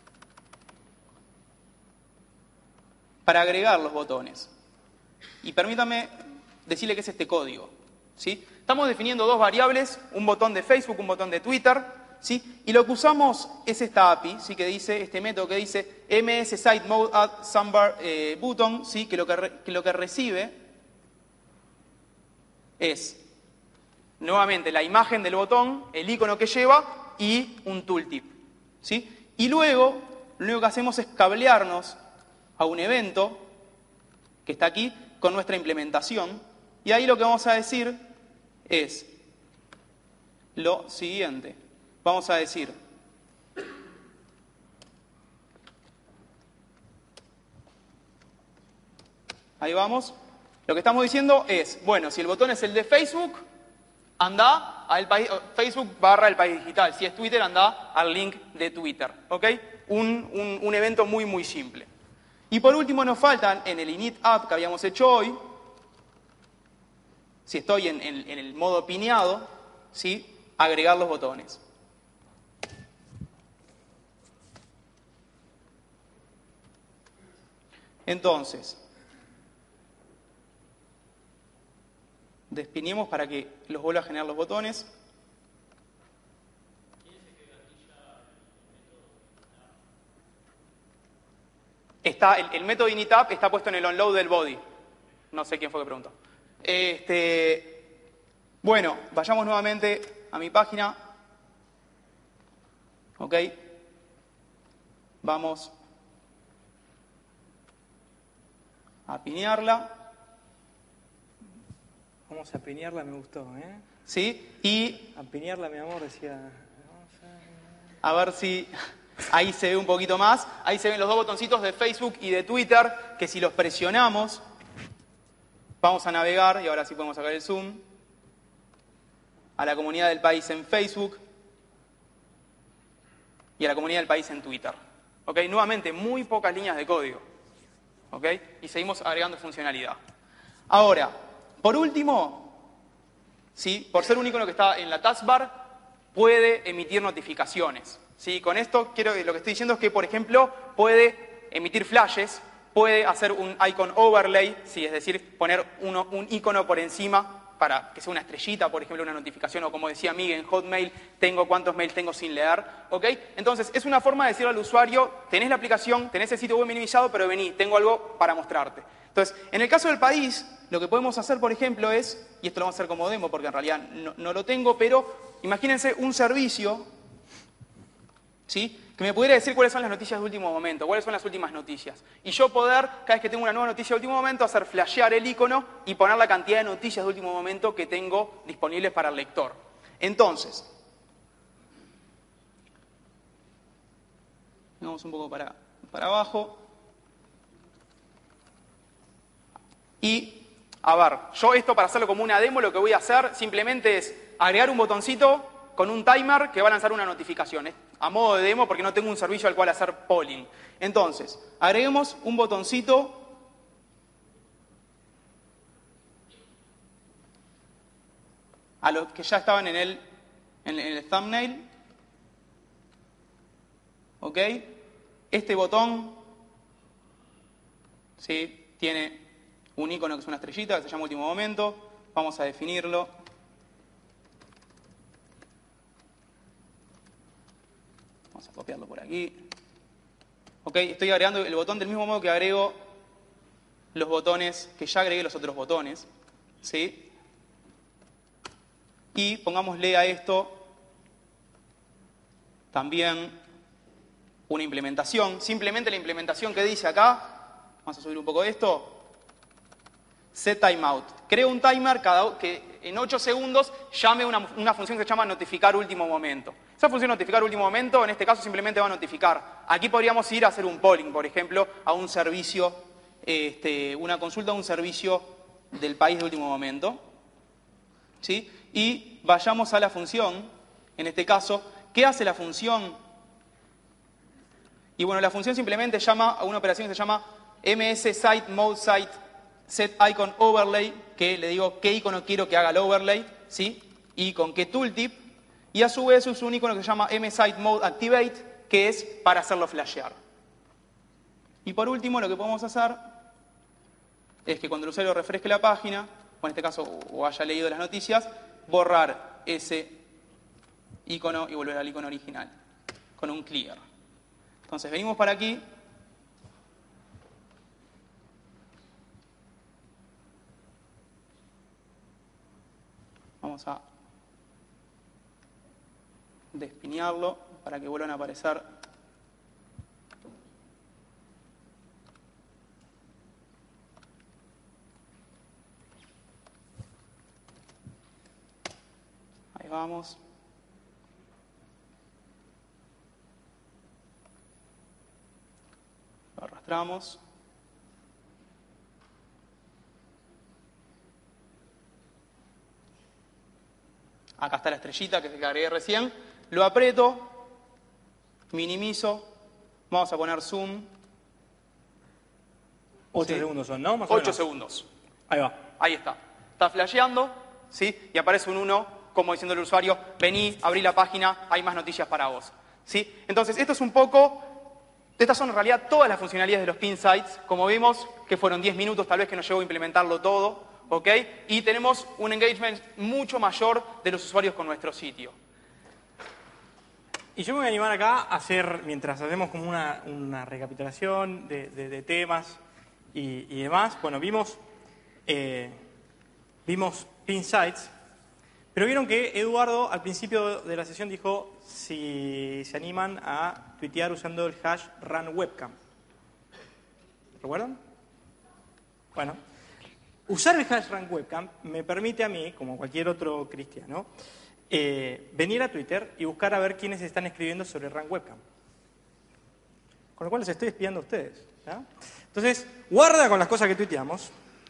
para agregar los botones. Y permítame decirle qué es este código, ¿sí? Estamos definiendo dos variables, un botón de Facebook, un botón de Twitter, ¿sí? Y lo que usamos es esta API, ¿sí?, que dice, este método que dice ms_site_mode_add_button, ¿sí?, que lo que recibe es, nuevamente, la imagen del botón, el icono que lleva y un tooltip, ¿sí? Y luego, lo único que hacemos es cablearnos a un evento que está aquí con nuestra implementación, y ahí lo que vamos a decir es lo siguiente. Vamos a decir ahí vamos. Lo que estamos diciendo es, bueno, si el botón es el de Facebook, anda al país, Facebook/el país digital. Si es Twitter, anda al link de Twitter, ¿ok? Un evento muy simple. Y por último nos faltan, en el initUp que habíamos hecho hoy, si estoy en el modo pineado, ¿sí?, agregar los botones. Entonces, despiñemos para que los vuelva a generar los botones. Está, el método initUp está puesto en el onload del body. No sé quién fue que preguntó. Bueno, vayamos nuevamente a mi página. ¿Ok? Vamos a pinearla. Vamos a pinearla, me gustó, ¿eh? ¿Sí? Y a pinearla, mi amor, decía. A ver si ahí se ve un poquito más. Ahí se ven los dos botoncitos de Facebook y de Twitter, que si los presionamos, vamos a navegar, y ahora sí podemos sacar el zoom, a la comunidad del país en Facebook y a la comunidad del país en Twitter. ¿Ok? Nuevamente, muy pocas líneas de código. ¿Ok? Y seguimos agregando funcionalidad. Ahora, por último, ¿sí?, por ser un icono que está en la taskbar, puede emitir notificaciones. ¿Sí? Con esto lo que estoy diciendo es que, por ejemplo, puede emitir flashes, puede hacer un icon overlay, ¿sí?, es decir, poner un icono por encima para que sea una estrellita, por ejemplo, una notificación, o como decía Miguel en Hotmail, tengo cuántos mails tengo sin leer, ¿ok? Entonces, es una forma de decirle al usuario, tenés la aplicación, tenés el sitio web minimizado, pero vení, tengo algo para mostrarte. Entonces, en el caso del país, lo que podemos hacer, por ejemplo, es, y esto lo vamos a hacer como demo porque en realidad no lo tengo, pero imagínense un servicio, ¿sí?, Que me pudiera decir cuáles son las noticias de último momento, cuáles son las últimas noticias. Y yo poder, cada vez que tengo una nueva noticia de último momento, hacer flashear el icono y poner la cantidad de noticias de último momento que tengo disponibles para el lector. Entonces, vamos un poco para abajo. Y, a ver, yo esto para hacerlo como una demo, lo que voy a hacer simplemente es agregar un botoncito con un timer que va a lanzar una notificación. A modo de demo porque no tengo un servicio al cual hacer polling. Entonces, agreguemos un botoncito a los que ya estaban en el thumbnail. ¿Ok? Este botón, ¿sí?, tiene un icono que es una estrellita que se llama último momento. Vamos a definirlo. Vamos a copiarlo por aquí. Ok, estoy agregando el botón del mismo modo que agrego los botones, que ya agregué los otros botones. ¿Sí? Y pongámosle a esto también una implementación. Simplemente la implementación que dice acá, vamos a subir un poco esto, set timeout. Creo un timer que en 8 segundos llame una función que se llama notificar último momento. Esa función notificar último momento, en este caso simplemente va a notificar. Aquí podríamos ir a hacer un polling, por ejemplo, a un servicio, una consulta a un servicio del país de último momento. ¿Sí? Y vayamos a la función, en este caso, ¿qué hace la función? Y bueno, la función simplemente llama a una operación que se llama ms-site-mode-site set icon overlay, que le digo qué icono quiero que haga el overlay, ¿sí? Y con qué tooltip. Y a su vez uso un icono que se llama msite-mode-activate, que es para hacerlo flashear. Y por último, lo que podemos hacer es que cuando el usuario refresque la página, o en este caso, o haya leído las noticias, borrar ese icono y volver al icono original, con un clear. Entonces venimos para aquí. Vamos a despiñarlo para que vuelvan a aparecer. Ahí vamos. Lo arrastramos. Acá está la estrellita que agregué recién. Lo aprieto, minimizo, vamos a poner zoom. 8 ¿sí? segundos son, ¿no? Más o 8 menos. segundos. Ahí va. Ahí está. Está flasheando, ¿sí? Y aparece un 1, como diciendo al usuario, vení, abrí la página, hay más noticias para vos. ¿Sí? Entonces, esto es un poco... Estas son en realidad todas las funcionalidades de los pin sites. Como vimos, que fueron 10 minutos tal vez que nos llevó a implementarlo todo. ¿Ok? Y tenemos un engagement mucho mayor de los usuarios con nuestro sitio. Y yo me voy a animar acá a hacer, mientras hacemos como una recapitulación de temas y demás. Bueno, vimos pin sites, pero vieron que Eduardo al principio de la sesión dijo si se animan a tuitear usando el hash runwebcam. ¿Recuerdan? Bueno, usar el hash runwebcam me permite a mí, como cualquier otro cristiano, venir a Twitter y buscar a ver quiénes están escribiendo sobre runwebcam. Con lo cual les estoy espiando a ustedes. ¿no? Entonces, guarda con las cosas que tuiteamos.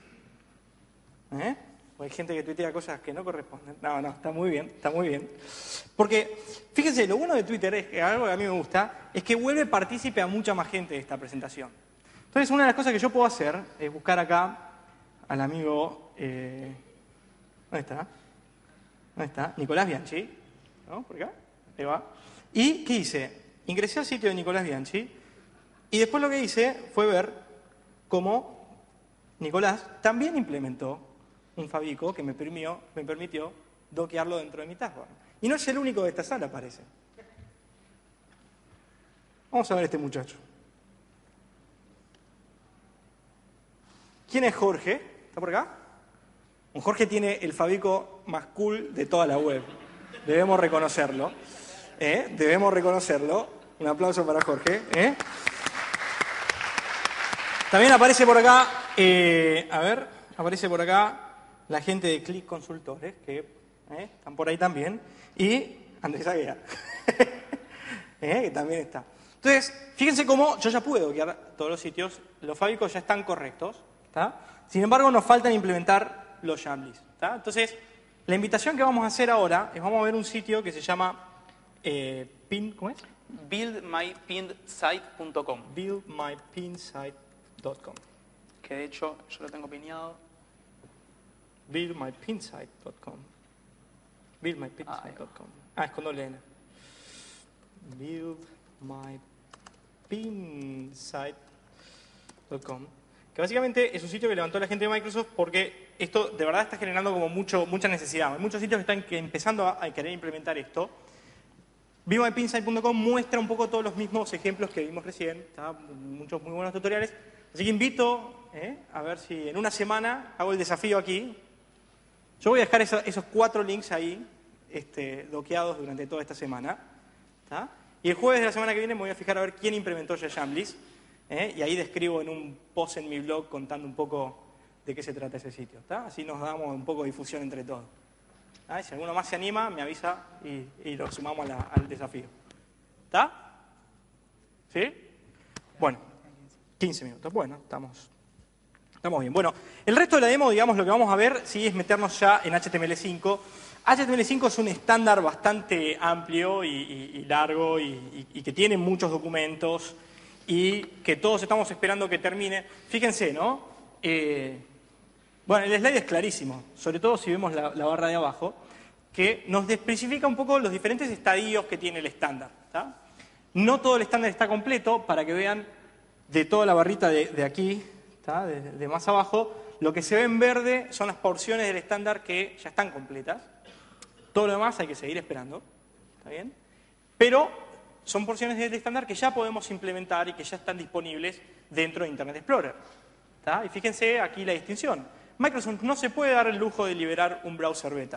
O hay gente que tuitea cosas que no corresponden. No, está muy bien, está muy bien. Porque, fíjense, lo bueno de Twitter es que algo que a mí me gusta, es que vuelve partícipe a mucha más gente de esta presentación. Entonces, una de las cosas que yo puedo hacer es buscar acá al amigo... ¿Dónde está? ¿Dónde está? Nicolás Bianchi. ¿No? ¿Por acá? Ahí va. ¿Y qué hice? Ingresé al sitio de Nicolás Bianchi y después lo que hice fue ver cómo Nicolás también implementó un Fabico que me permitió doquearlo dentro de mi taskbar. Y no es el único de esta sala, parece. Vamos a ver a este muchacho. ¿Quién es Jorge? ¿Está por acá? Jorge tiene el Fabico más cool de toda la web. Debemos reconocerlo. Debemos reconocerlo. Un aplauso para Jorge. También aparece por acá, aparece por acá la gente de Click Consultores, que están por ahí también, y Andrés Aguiar, que también está. Entonces, fíjense cómo yo ya pude doquear todos los sitios, los fábricos ya están correctos, ¿tá? Sin embargo, nos faltan implementar los YAMLs, ¿tá? Entonces, la invitación que vamos a hacer ahora es, vamos a ver un sitio que se llama ¿cómo es? buildmypinnedsite.com. buildmypinned.com. Que de hecho yo lo tengo pineado. buildmypinned.com. buildmypinned.com. Es con doble N. buildmypinned.com. Que básicamente es un sitio que levantó la gente de Microsoft porque esto de verdad está generando como mucha necesidad. Hay muchos sitios que están empezando a querer implementar esto. buildmypinned.com muestra un poco todos los mismos ejemplos que vimos recién. ¿Está? Muchos muy buenos tutoriales. Así que invito a ver si en una semana hago el desafío aquí. Yo voy a dejar esos 4 links ahí doqueados durante toda esta semana. ¿Tá? Y el jueves de la semana que viene me voy a fijar a ver quién implementó ya YAMLs. Y ahí describo en un post en mi blog contando un poco de qué se trata ese sitio. ¿Tá? Así nos damos un poco de difusión entre todos. Y si alguno más se anima, me avisa y lo sumamos al desafío. ¿Está? ¿Sí? Bueno, 15 minutos. Bueno, estamos bien. Bueno, el resto de la demo, digamos, lo que vamos a ver, sí, es meternos ya en HTML5. HTML5 es un estándar bastante amplio y largo y que tiene muchos documentos y que todos estamos esperando que termine. Fíjense, ¿no? Bueno, el slide es clarísimo, sobre todo si vemos la barra de abajo, que nos especifica un poco los diferentes estadios que tiene el estándar. ¿Tá? No todo el estándar está completo, para que vean de toda la barrita de aquí, ¿tá? de más abajo, lo que se ve en verde son las porciones del estándar que ya están completas. Todo lo demás hay que seguir esperando, ¿está bien? Pero son porciones del estándar que ya podemos implementar y que ya están disponibles dentro de Internet Explorer. ¿Tá? Y fíjense aquí la distinción. Microsoft no se puede dar el lujo de liberar un browser beta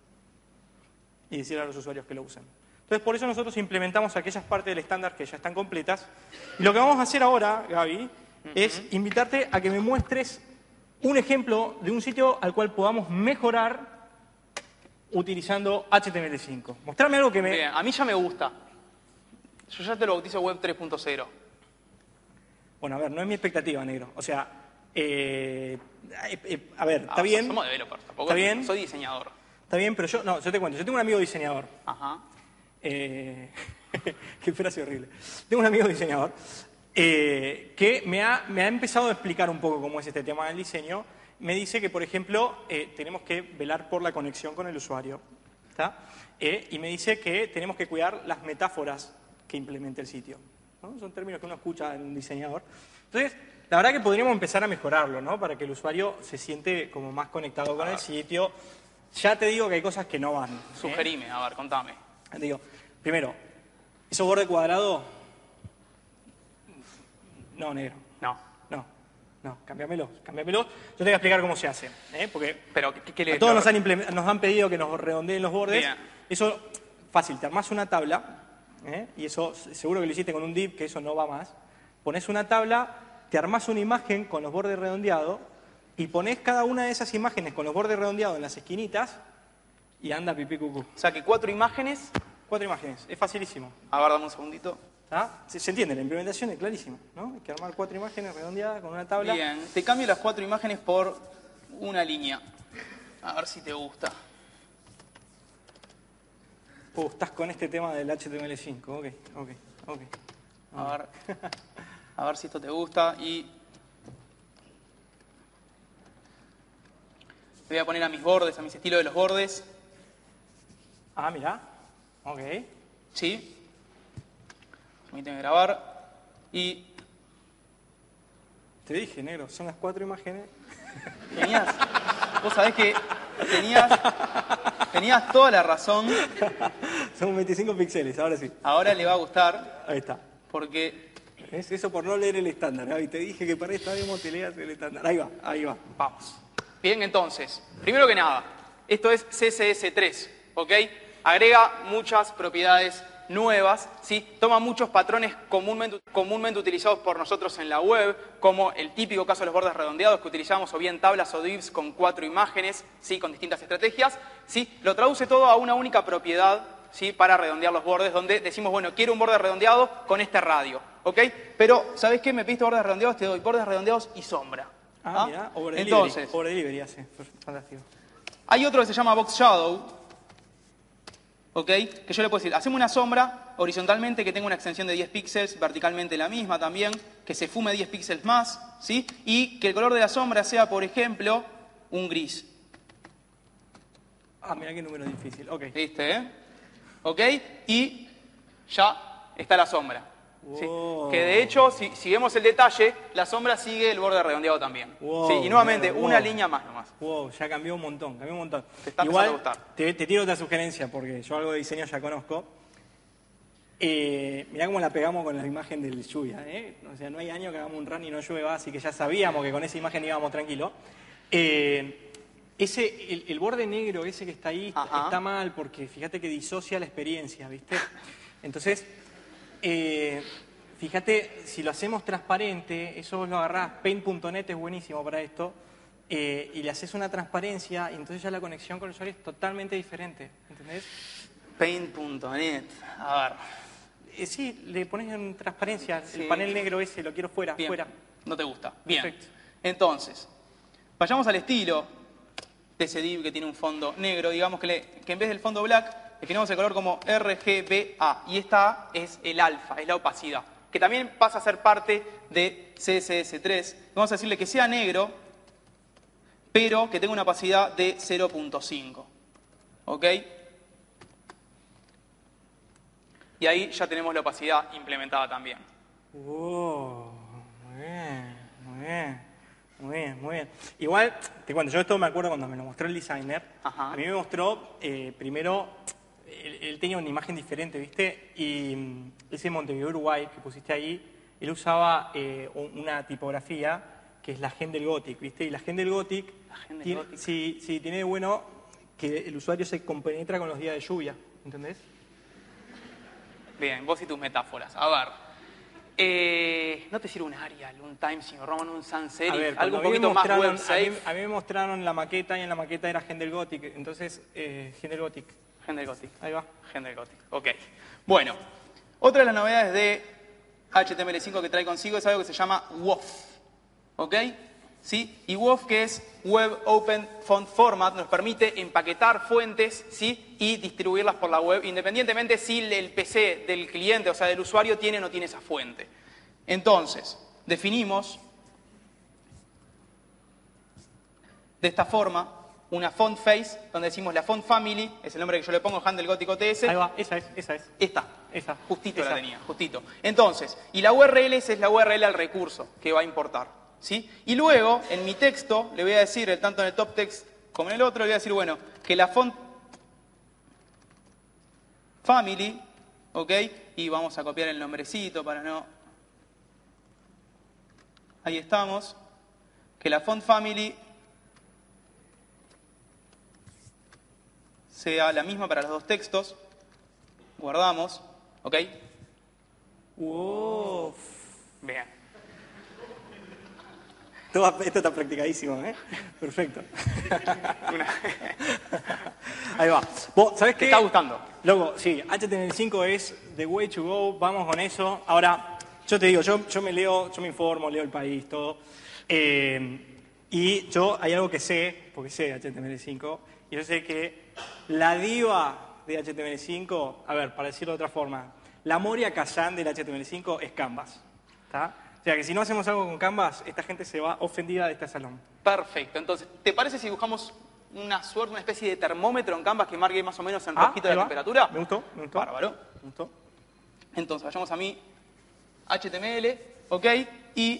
y decirle a los usuarios que lo usen. Entonces, por eso nosotros implementamos aquellas partes del estándar que ya están completas. Y lo que vamos a hacer ahora, Gaby, es invitarte a que me muestres un ejemplo de un sitio al cual podamos mejorar utilizando HTML5. Mostrarme algo que me... Bien, a mí ya me gusta. Yo ya te lo bautizo Web 3.0. Bueno, a ver, no es mi expectativa, negro. O sea, a ver, está bien. Somos developers, tampoco está bien. Soy diseñador. Está bien, pero yo te cuento. Yo tengo un amigo diseñador. Ajá. Qué frase horrible. Tengo un amigo diseñador que me ha empezado a explicar un poco cómo es este tema del diseño. Me dice que, por ejemplo, tenemos que velar por la conexión con el usuario. ¿Tá? Y me dice que tenemos que cuidar las metáforas que implemente el sitio. ¿No? Son términos que uno escucha en un diseñador. Entonces, la verdad que podríamos empezar a mejorarlo, ¿no? Para que el usuario se siente como más conectado con el sitio. Ya te digo que hay cosas que no van. Sugerime, a ver, contame. Te digo, primero, ¿eso borde cuadrado? No, negro. No, cámbiamelo. Yo te voy a explicar cómo se hace. Porque Pero, a todos nos han pedido que nos redondeen los bordes. Bien. Eso, fácil, te armás una tabla, y eso seguro que lo hiciste con un div, que eso no va más. Pones una tabla, te armás una imagen con los bordes redondeados y ponés cada una de esas imágenes con los bordes redondeados en las esquinitas y anda pipí cucú. O sea que 4 imágenes. 4 imágenes, es facilísimo. A ver, dame un segundito. ¿Ah? Se entiende, la implementación es clarísima, ¿no? Hay que armar 4 imágenes redondeadas con una tabla. Bien, te cambio las 4 imágenes por una línea. A ver si te gusta. Estás con este tema del HTML5, ok. A ver si esto te gusta y... Le voy a poner a mis bordes, a mis estilos de los bordes. Ah, mirá. Ok. ¿Sí? Permíteme grabar. Y... Te dije, negro, son las 4 imágenes. Vos sabés que tenías toda la razón. Son 25 píxeles, ahora sí. Ahora le va a gustar. Ahí está. Porque... Es eso por no leer el estándar, Gaby. Te dije que para esta demo te leas el estándar. Ahí va. Vamos. Bien, entonces, primero que nada, esto es CSS3, ¿ok? Agrega muchas propiedades nuevas, ¿sí? Toma muchos patrones comúnmente utilizados por nosotros en la web, como el típico caso de los bordes redondeados que utilizamos o bien tablas o divs con 4 imágenes, ¿sí? Con distintas estrategias, ¿sí? Lo traduce todo a una única propiedad, ¿sí? Para redondear los bordes, donde decimos, bueno, quiero un borde redondeado con este radio, ¿ok? Pero, ¿sabés qué? Me pediste bordes redondeados, te doy bordes redondeados y sombra. Mirá, over delivery. Entonces, over delivery hace. Fantástico. hay otro que se llama Box Shadow, ¿ok? Que yo le puedo decir, hacemos una sombra horizontalmente que tenga una extensión de 10 píxeles, verticalmente la misma también, que se fume 10 píxeles más, ¿sí? Y que el color de la sombra sea, por ejemplo, un gris. Mirá qué número difícil. Ok. ¿Viste, ¿Ok? Y ya está la sombra. ¿Sí? Wow. Que de hecho, si vemos el detalle, la sombra sigue el borde redondeado también. Wow, ¿Sí? Y nuevamente, wow. una línea más nomás. Wow, ya cambió un montón, cambió un montón. Te está Igual, empezando a gustar. te tiro otra sugerencia, porque yo algo de diseño ya conozco. Mirá cómo la pegamos con la imagen del lluvia, ¿eh? O sea, no hay año que hagamos un run y no llueva, así que ya sabíamos que con esa imagen íbamos tranquilos. El borde negro ese que está ahí está mal, porque fíjate que disocia la experiencia, ¿viste? Entonces, fíjate, si lo hacemos transparente, eso vos lo agarrás, Paint.net es buenísimo para esto, y le haces una transparencia, y entonces ya la conexión con el usuario es totalmente diferente, ¿entendés? Paint.net, a ver. Sí, le pones en transparencia, Sí. el panel negro ese, lo quiero fuera, Bien. fuera. No te gusta. Bien. Perfecto. Entonces, vayamos al estilo de ese div que tiene un fondo negro. Digamos que en vez del fondo black, definimos el color como RGBA. Y esta A es el alfa, es la opacidad, que también pasa a ser parte de CSS3. Vamos a decirle que sea negro, pero que tenga una opacidad de 0.5. ¿Ok? Y ahí ya tenemos la opacidad implementada también. Wow, muy bien, muy bien, muy bien, muy bien. Igual, te cuento, yo esto me acuerdo cuando me lo mostró el designer. Ajá. A mí me mostró, primero, él tenía una imagen diferente, ¿viste? Y ese Montevideo Uruguay que pusiste ahí, él usaba una tipografía que es la Händel Gothic, ¿viste? Y la Händel Gothic, Gothic. sí, tiene de bueno que el usuario se compenetra con los días de lluvia, ¿entendés? Bien, vos y tus metáforas. A ver. ¿No te sirve un Arial, un Times New Roman, un Sans Serif? A ver, Algo un cuando a mí poquito me más mostraron- web safe. A mí me mostraron la maqueta y en la maqueta era Händel Gothic, entonces Händel Gothic. Händel Gothic. Ahí va. Händel Gothic. Ok. Bueno, otra de las novedades de HTML5 que trae consigo es algo que se llama WOF. ¿Ok? ¿Sí? Y WOF, que es Web Open Font Format, nos permite empaquetar fuentes, ¿sí? Y distribuirlas por la web, independientemente si el PC del cliente, o sea, del usuario, tiene o no tiene esa fuente. Entonces, definimos de esta forma una font face, donde decimos la font family, es el nombre que yo le pongo, Händel Gothic OTS. Ahí va, esa es. Esta, justito Esa. la tenía, justito. Entonces, y la URL esa es la URL al recurso que va a importar, ¿sí? Y luego, en mi texto, le voy a decir, tanto en el top text como en el otro, le voy a decir, bueno, que la font family, ¿ok? Y vamos a copiar el nombrecito para no... Ahí estamos. Que la font family sea la misma para los dos textos. Guardamos, ¿ok? Wow. Bien. Esto está practicadísimo, ¿eh? Perfecto. Ahí va. ¿Vos sabés ¿Te qué? está gustando? Loco, sí, HTML5 es the way to go, vamos con eso. Ahora, yo te digo, yo me informo, leo El País, todo. Y yo hay algo que sé, porque sé de HTML5, y yo sé que la diva de HTML5, a ver, para decirlo de otra forma, la Moria Kazan del HTML5 es Canvas. ¿Está? O sea que si no hacemos algo con Canvas, esta gente se va ofendida de este salón. Perfecto. Entonces, ¿te parece si buscamos una especie de termómetro en Canvas que marque más o menos en rojito ahí la va. temperatura? Me gustó. Bárbaro. Me gustó. Entonces, vayamos a mi HTML, ¿ok? Y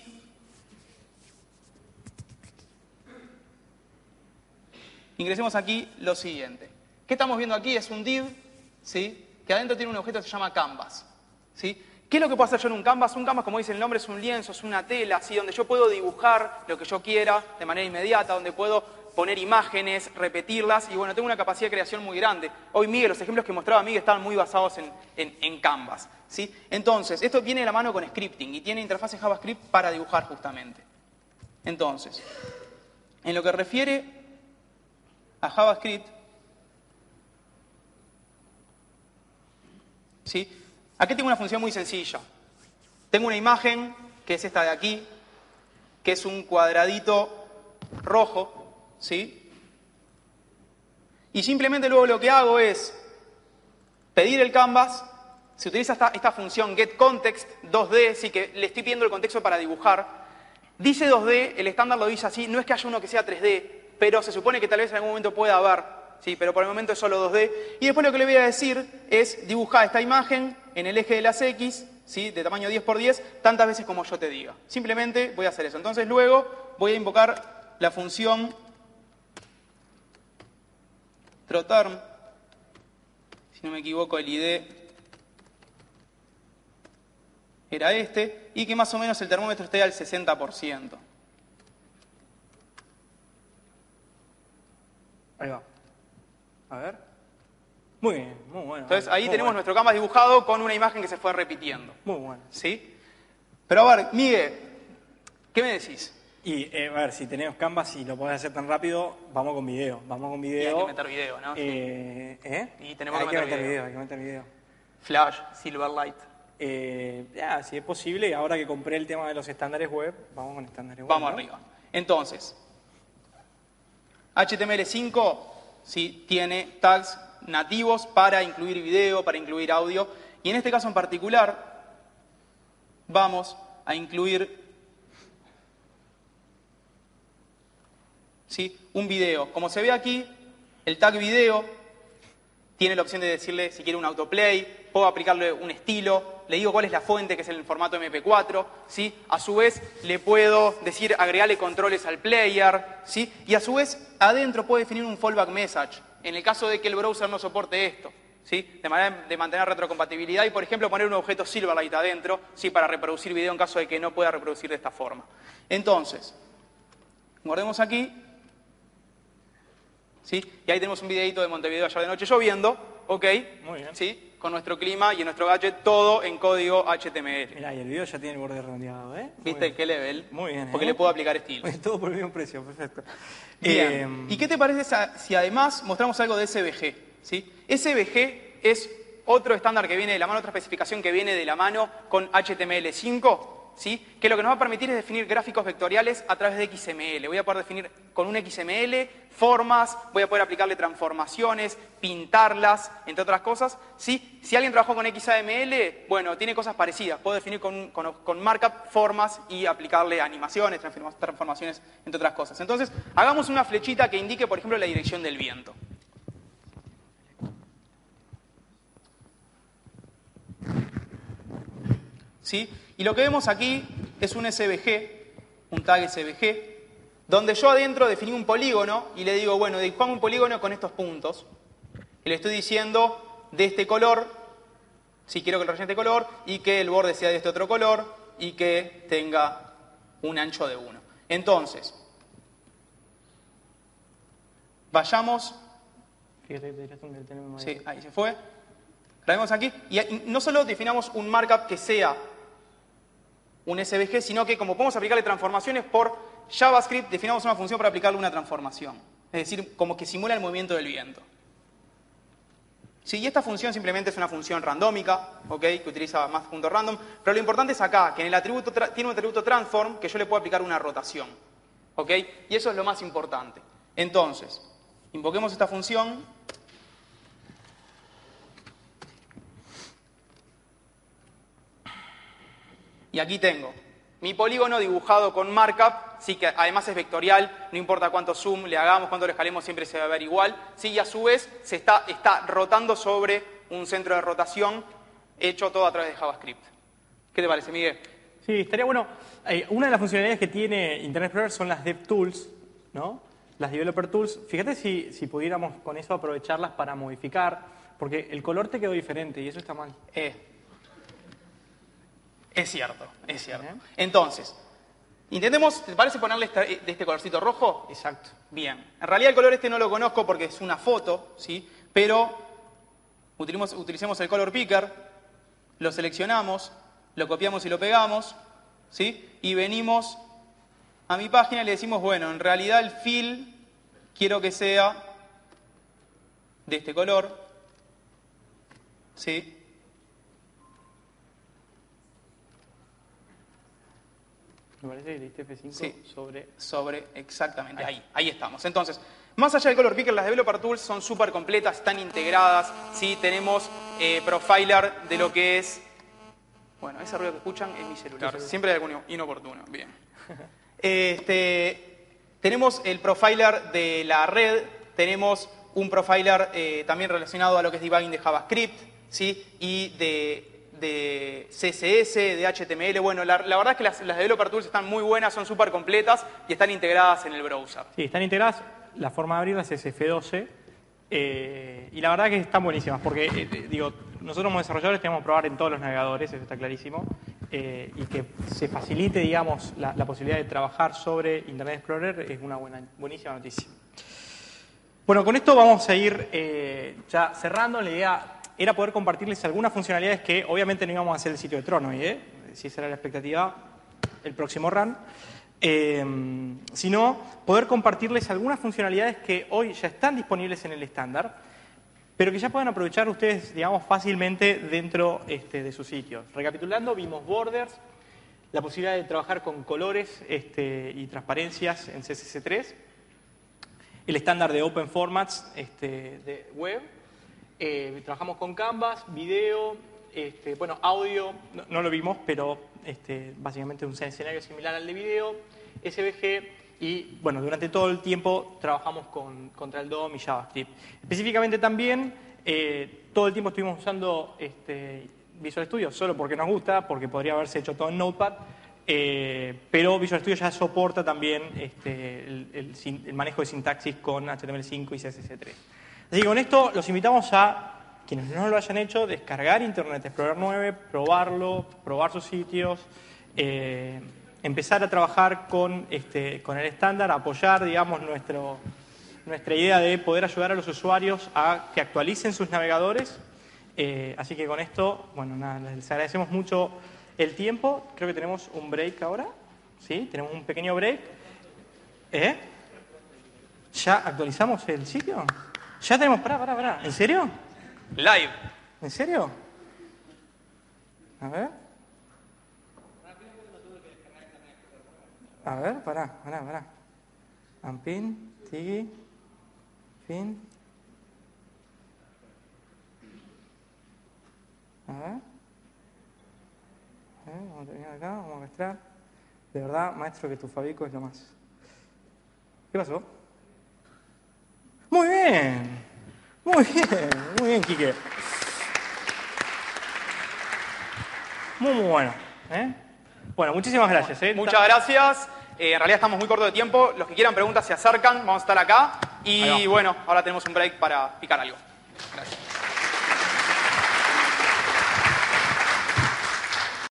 ingresemos aquí lo siguiente. ¿Qué estamos viendo aquí? Es un div, ¿sí? Que adentro tiene un objeto que se llama Canvas, ¿sí? ¿Qué es lo que puedo hacer yo en un Canvas? Un Canvas, como dice el nombre, es un lienzo, es una tela, ¿sí? Donde yo puedo dibujar lo que yo quiera de manera inmediata, donde puedo poner imágenes, repetirlas, y bueno, tengo una capacidad de creación muy grande. Hoy Miguel, los ejemplos que mostraba Miguel estaban muy basados en Canvas, ¿sí? Entonces, esto viene de la mano con scripting y tiene interfaces JavaScript para dibujar justamente. Entonces, en lo que refiere a JavaScript, ¿sí? Aquí tengo una función muy sencilla. Tengo una imagen, que es esta de aquí, que es un cuadradito rojo, ¿sí? Y simplemente luego lo que hago es pedir el canvas. Se utiliza esta función getContext 2D, sí, que le estoy pidiendo el contexto para dibujar. Dice 2D, el estándar lo dice así, no es que haya uno que sea 3D, pero se supone que tal vez en algún momento pueda haber, sí, pero por el momento es solo 2D. Y después lo que le voy a decir es dibujar esta imagen en el eje de las X, ¿sí? De tamaño 10 por 10, tantas veces como yo te diga. Simplemente voy a hacer eso. Entonces luego voy a invocar la función throwTerm, si no me equivoco el ID era este, y que más o menos el termómetro esté al 60%. Ahí va. A ver. Muy bien, muy bueno. Entonces ahí tenemos bueno. nuestro canvas dibujado con una imagen que se fue repitiendo. Muy bueno. ¿Sí? Pero a ver, Miguel, ¿qué me decís? Y a ver, si tenemos Canvas y lo podés hacer tan rápido, vamos con video. Vamos con video. Y hay que meter video, ¿no? Y tenemos hay que meter video. Hay que meter video. Flash, Silverlight. Si es posible, ahora que compré el tema de los estándares web, vamos con estándares web. Vamos ¿no? arriba. Entonces, HTML5 sí tiene tags nativos para incluir video, para incluir audio. Y en este caso en particular, vamos a incluir ¿sí? un video. Como se ve aquí, el tag video tiene la opción de decirle si quiere un autoplay, puedo aplicarle un estilo, le digo cuál es la fuente, que es el formato MP4, ¿sí? A su vez le puedo decir agregarle controles al player, ¿sí? Y a su vez adentro puedo definir un fallback message, en el caso de que el browser no soporte esto, ¿sí? De manera de mantener retrocompatibilidad y, por ejemplo, poner un objeto Silverlight adentro, ¿sí? Para reproducir video en caso de que no pueda reproducir de esta forma. Entonces, guardemos aquí. ¿Sí? Y ahí tenemos un videito de Montevideo ayer de noche lloviendo, ¿ok? Muy bien. ¿Sí? Con nuestro clima y en nuestro gadget, todo en código HTML. Mirá, y el video ya tiene el borde redondeado, ¿eh? ¿Viste qué level? Muy bien, Porque le puedo aplicar estilos. Todo por el mismo precio, perfecto. Bien. ¿Y qué te parece si además mostramos algo de SVG? ¿Sí? SVG es otro estándar que viene de la mano, otra especificación que viene de la mano con HTML5, ¿sí? Que lo que nos va a permitir es definir gráficos vectoriales a través de XML. Voy a poder definir con un XML formas, voy a poder aplicarle transformaciones, pintarlas, entre otras cosas, ¿sí? Si alguien trabajó con XAML, bueno, tiene cosas parecidas. Puedo definir con markup formas y aplicarle animaciones, transformaciones, entre otras cosas. Entonces, hagamos una flechita que indique, por ejemplo, la dirección del viento. ¿Sí? Y lo que vemos aquí es un SVG, un tag SVG, donde yo adentro definí un polígono y le digo, bueno, dibujame un polígono con estos puntos. Y le estoy diciendo de este color, si quiero que lo rellene este color, y que el borde sea de este otro color, y que tenga un ancho de 1. Entonces, vayamos. Fíjate que tenemos Sí, ahí se fue. Grabemos aquí. Y no solo definamos un markup que sea un SVG, sino que como podemos aplicarle transformaciones por JavaScript, definamos una función para aplicarle una transformación. Es decir, como que simula el movimiento del viento. Sí, y esta función simplemente es una función randómica, ¿ok? Que utiliza math.random, pero lo importante es acá, que en el atributo tiene un atributo transform que yo le puedo aplicar una rotación, ¿ok? Y eso es lo más importante. Entonces, invoquemos esta función. Y aquí tengo mi polígono dibujado con markup, sí, que además es vectorial, no importa cuánto zoom le hagamos, cuánto le escalemos, siempre se va a ver igual. Sí, y a su vez se está rotando sobre un centro de rotación hecho todo a través de JavaScript. ¿Qué te parece, Miguel? Sí, estaría bueno. Una de las funcionalidades que tiene Internet Explorer son las DevTools, ¿no? Las Developer Tools. Fíjate si pudiéramos con eso aprovecharlas para modificar, porque el color te quedó diferente y eso está mal. Es cierto, es cierto. Entonces, Intentemos, ¿te parece ponerle de este colorcito rojo? Exacto. Bien. En realidad el color este no lo conozco porque es una foto, ¿sí? Pero utilicemos el color picker, lo seleccionamos, lo copiamos y lo pegamos, ¿sí? Y venimos a mi página y le decimos, bueno, en realidad el fill quiero que sea de este color, ¿sí? Me parece que le diste F5 Sí, sobre... exactamente, ahí estamos. Entonces, más allá del color picker, las Developer Tools son súper completas, están integradas, ¿sí? Tenemos profiler de lo que es... Bueno, ese ruido que escuchan es mi celular. Siempre hay algo inoportuno. Bien. Tenemos el profiler de la red, tenemos un profiler también relacionado a lo que es debugging de JavaScript, ¿sí? Y de CSS, de HTML. Bueno, la verdad es que las Developer Tools están muy buenas, son súper completas y están integradas en el browser. Sí, están integradas. La forma de abrirlas es F12. Y la verdad que están buenísimas porque, digo, nosotros como desarrolladores tenemos que probar en todos los navegadores, eso está clarísimo, y que se facilite, digamos, la posibilidad de trabajar sobre Internet Explorer es una buenísima noticia. Bueno, con esto vamos a ir ya cerrando. La idea era poder compartirles algunas funcionalidades que obviamente no íbamos a hacer el sitio de Tronoy, si esa era la expectativa, el próximo run. Sino poder compartirles algunas funcionalidades que hoy ya están disponibles en el estándar, pero que ya pueden aprovechar ustedes, digamos, fácilmente dentro de sus sitios. Recapitulando, vimos borders, la posibilidad de trabajar con colores y transparencias en CSS3, el estándar de Open Formats de web, trabajamos con Canvas, video, bueno, audio, no lo vimos, pero básicamente un escenario similar al de video, SVG, y bueno, durante todo el tiempo trabajamos con Control DOM y JavaScript. Específicamente también, todo el tiempo estuvimos usando Visual Studio, solo porque nos gusta, porque podría haberse hecho todo en Notepad, pero Visual Studio ya soporta también el manejo de sintaxis con HTML5 y CSS3. Así que con esto los invitamos a quienes no lo hayan hecho, descargar Internet Explorer 9, probarlo, probar sus sitios, empezar a trabajar con el estándar, apoyar, digamos, nuestra idea de poder ayudar a los usuarios a que actualicen sus navegadores. Así que con esto, bueno, nada, les agradecemos mucho el tiempo. Creo que tenemos un break ahora. ¿Sí? Tenemos un pequeño break. ¿Ya actualizamos el sitio? Ya tenemos... Pará. ¿En serio? Live. ¿En serio? A ver. Pará. Unpin, Tigi, fin. A ver. Vamos a terminar acá, vamos a mostrar. De verdad, maestro, que tu Fabico es lo más. ¿Qué pasó? Muy bien, Quique. Muy bueno. Bueno, muchísimas gracias. Muchas gracias. En realidad estamos muy cortos de tiempo. Los que quieran preguntas se acercan. Vamos a estar acá. Y bueno, ahora tenemos un break para picar algo. Gracias.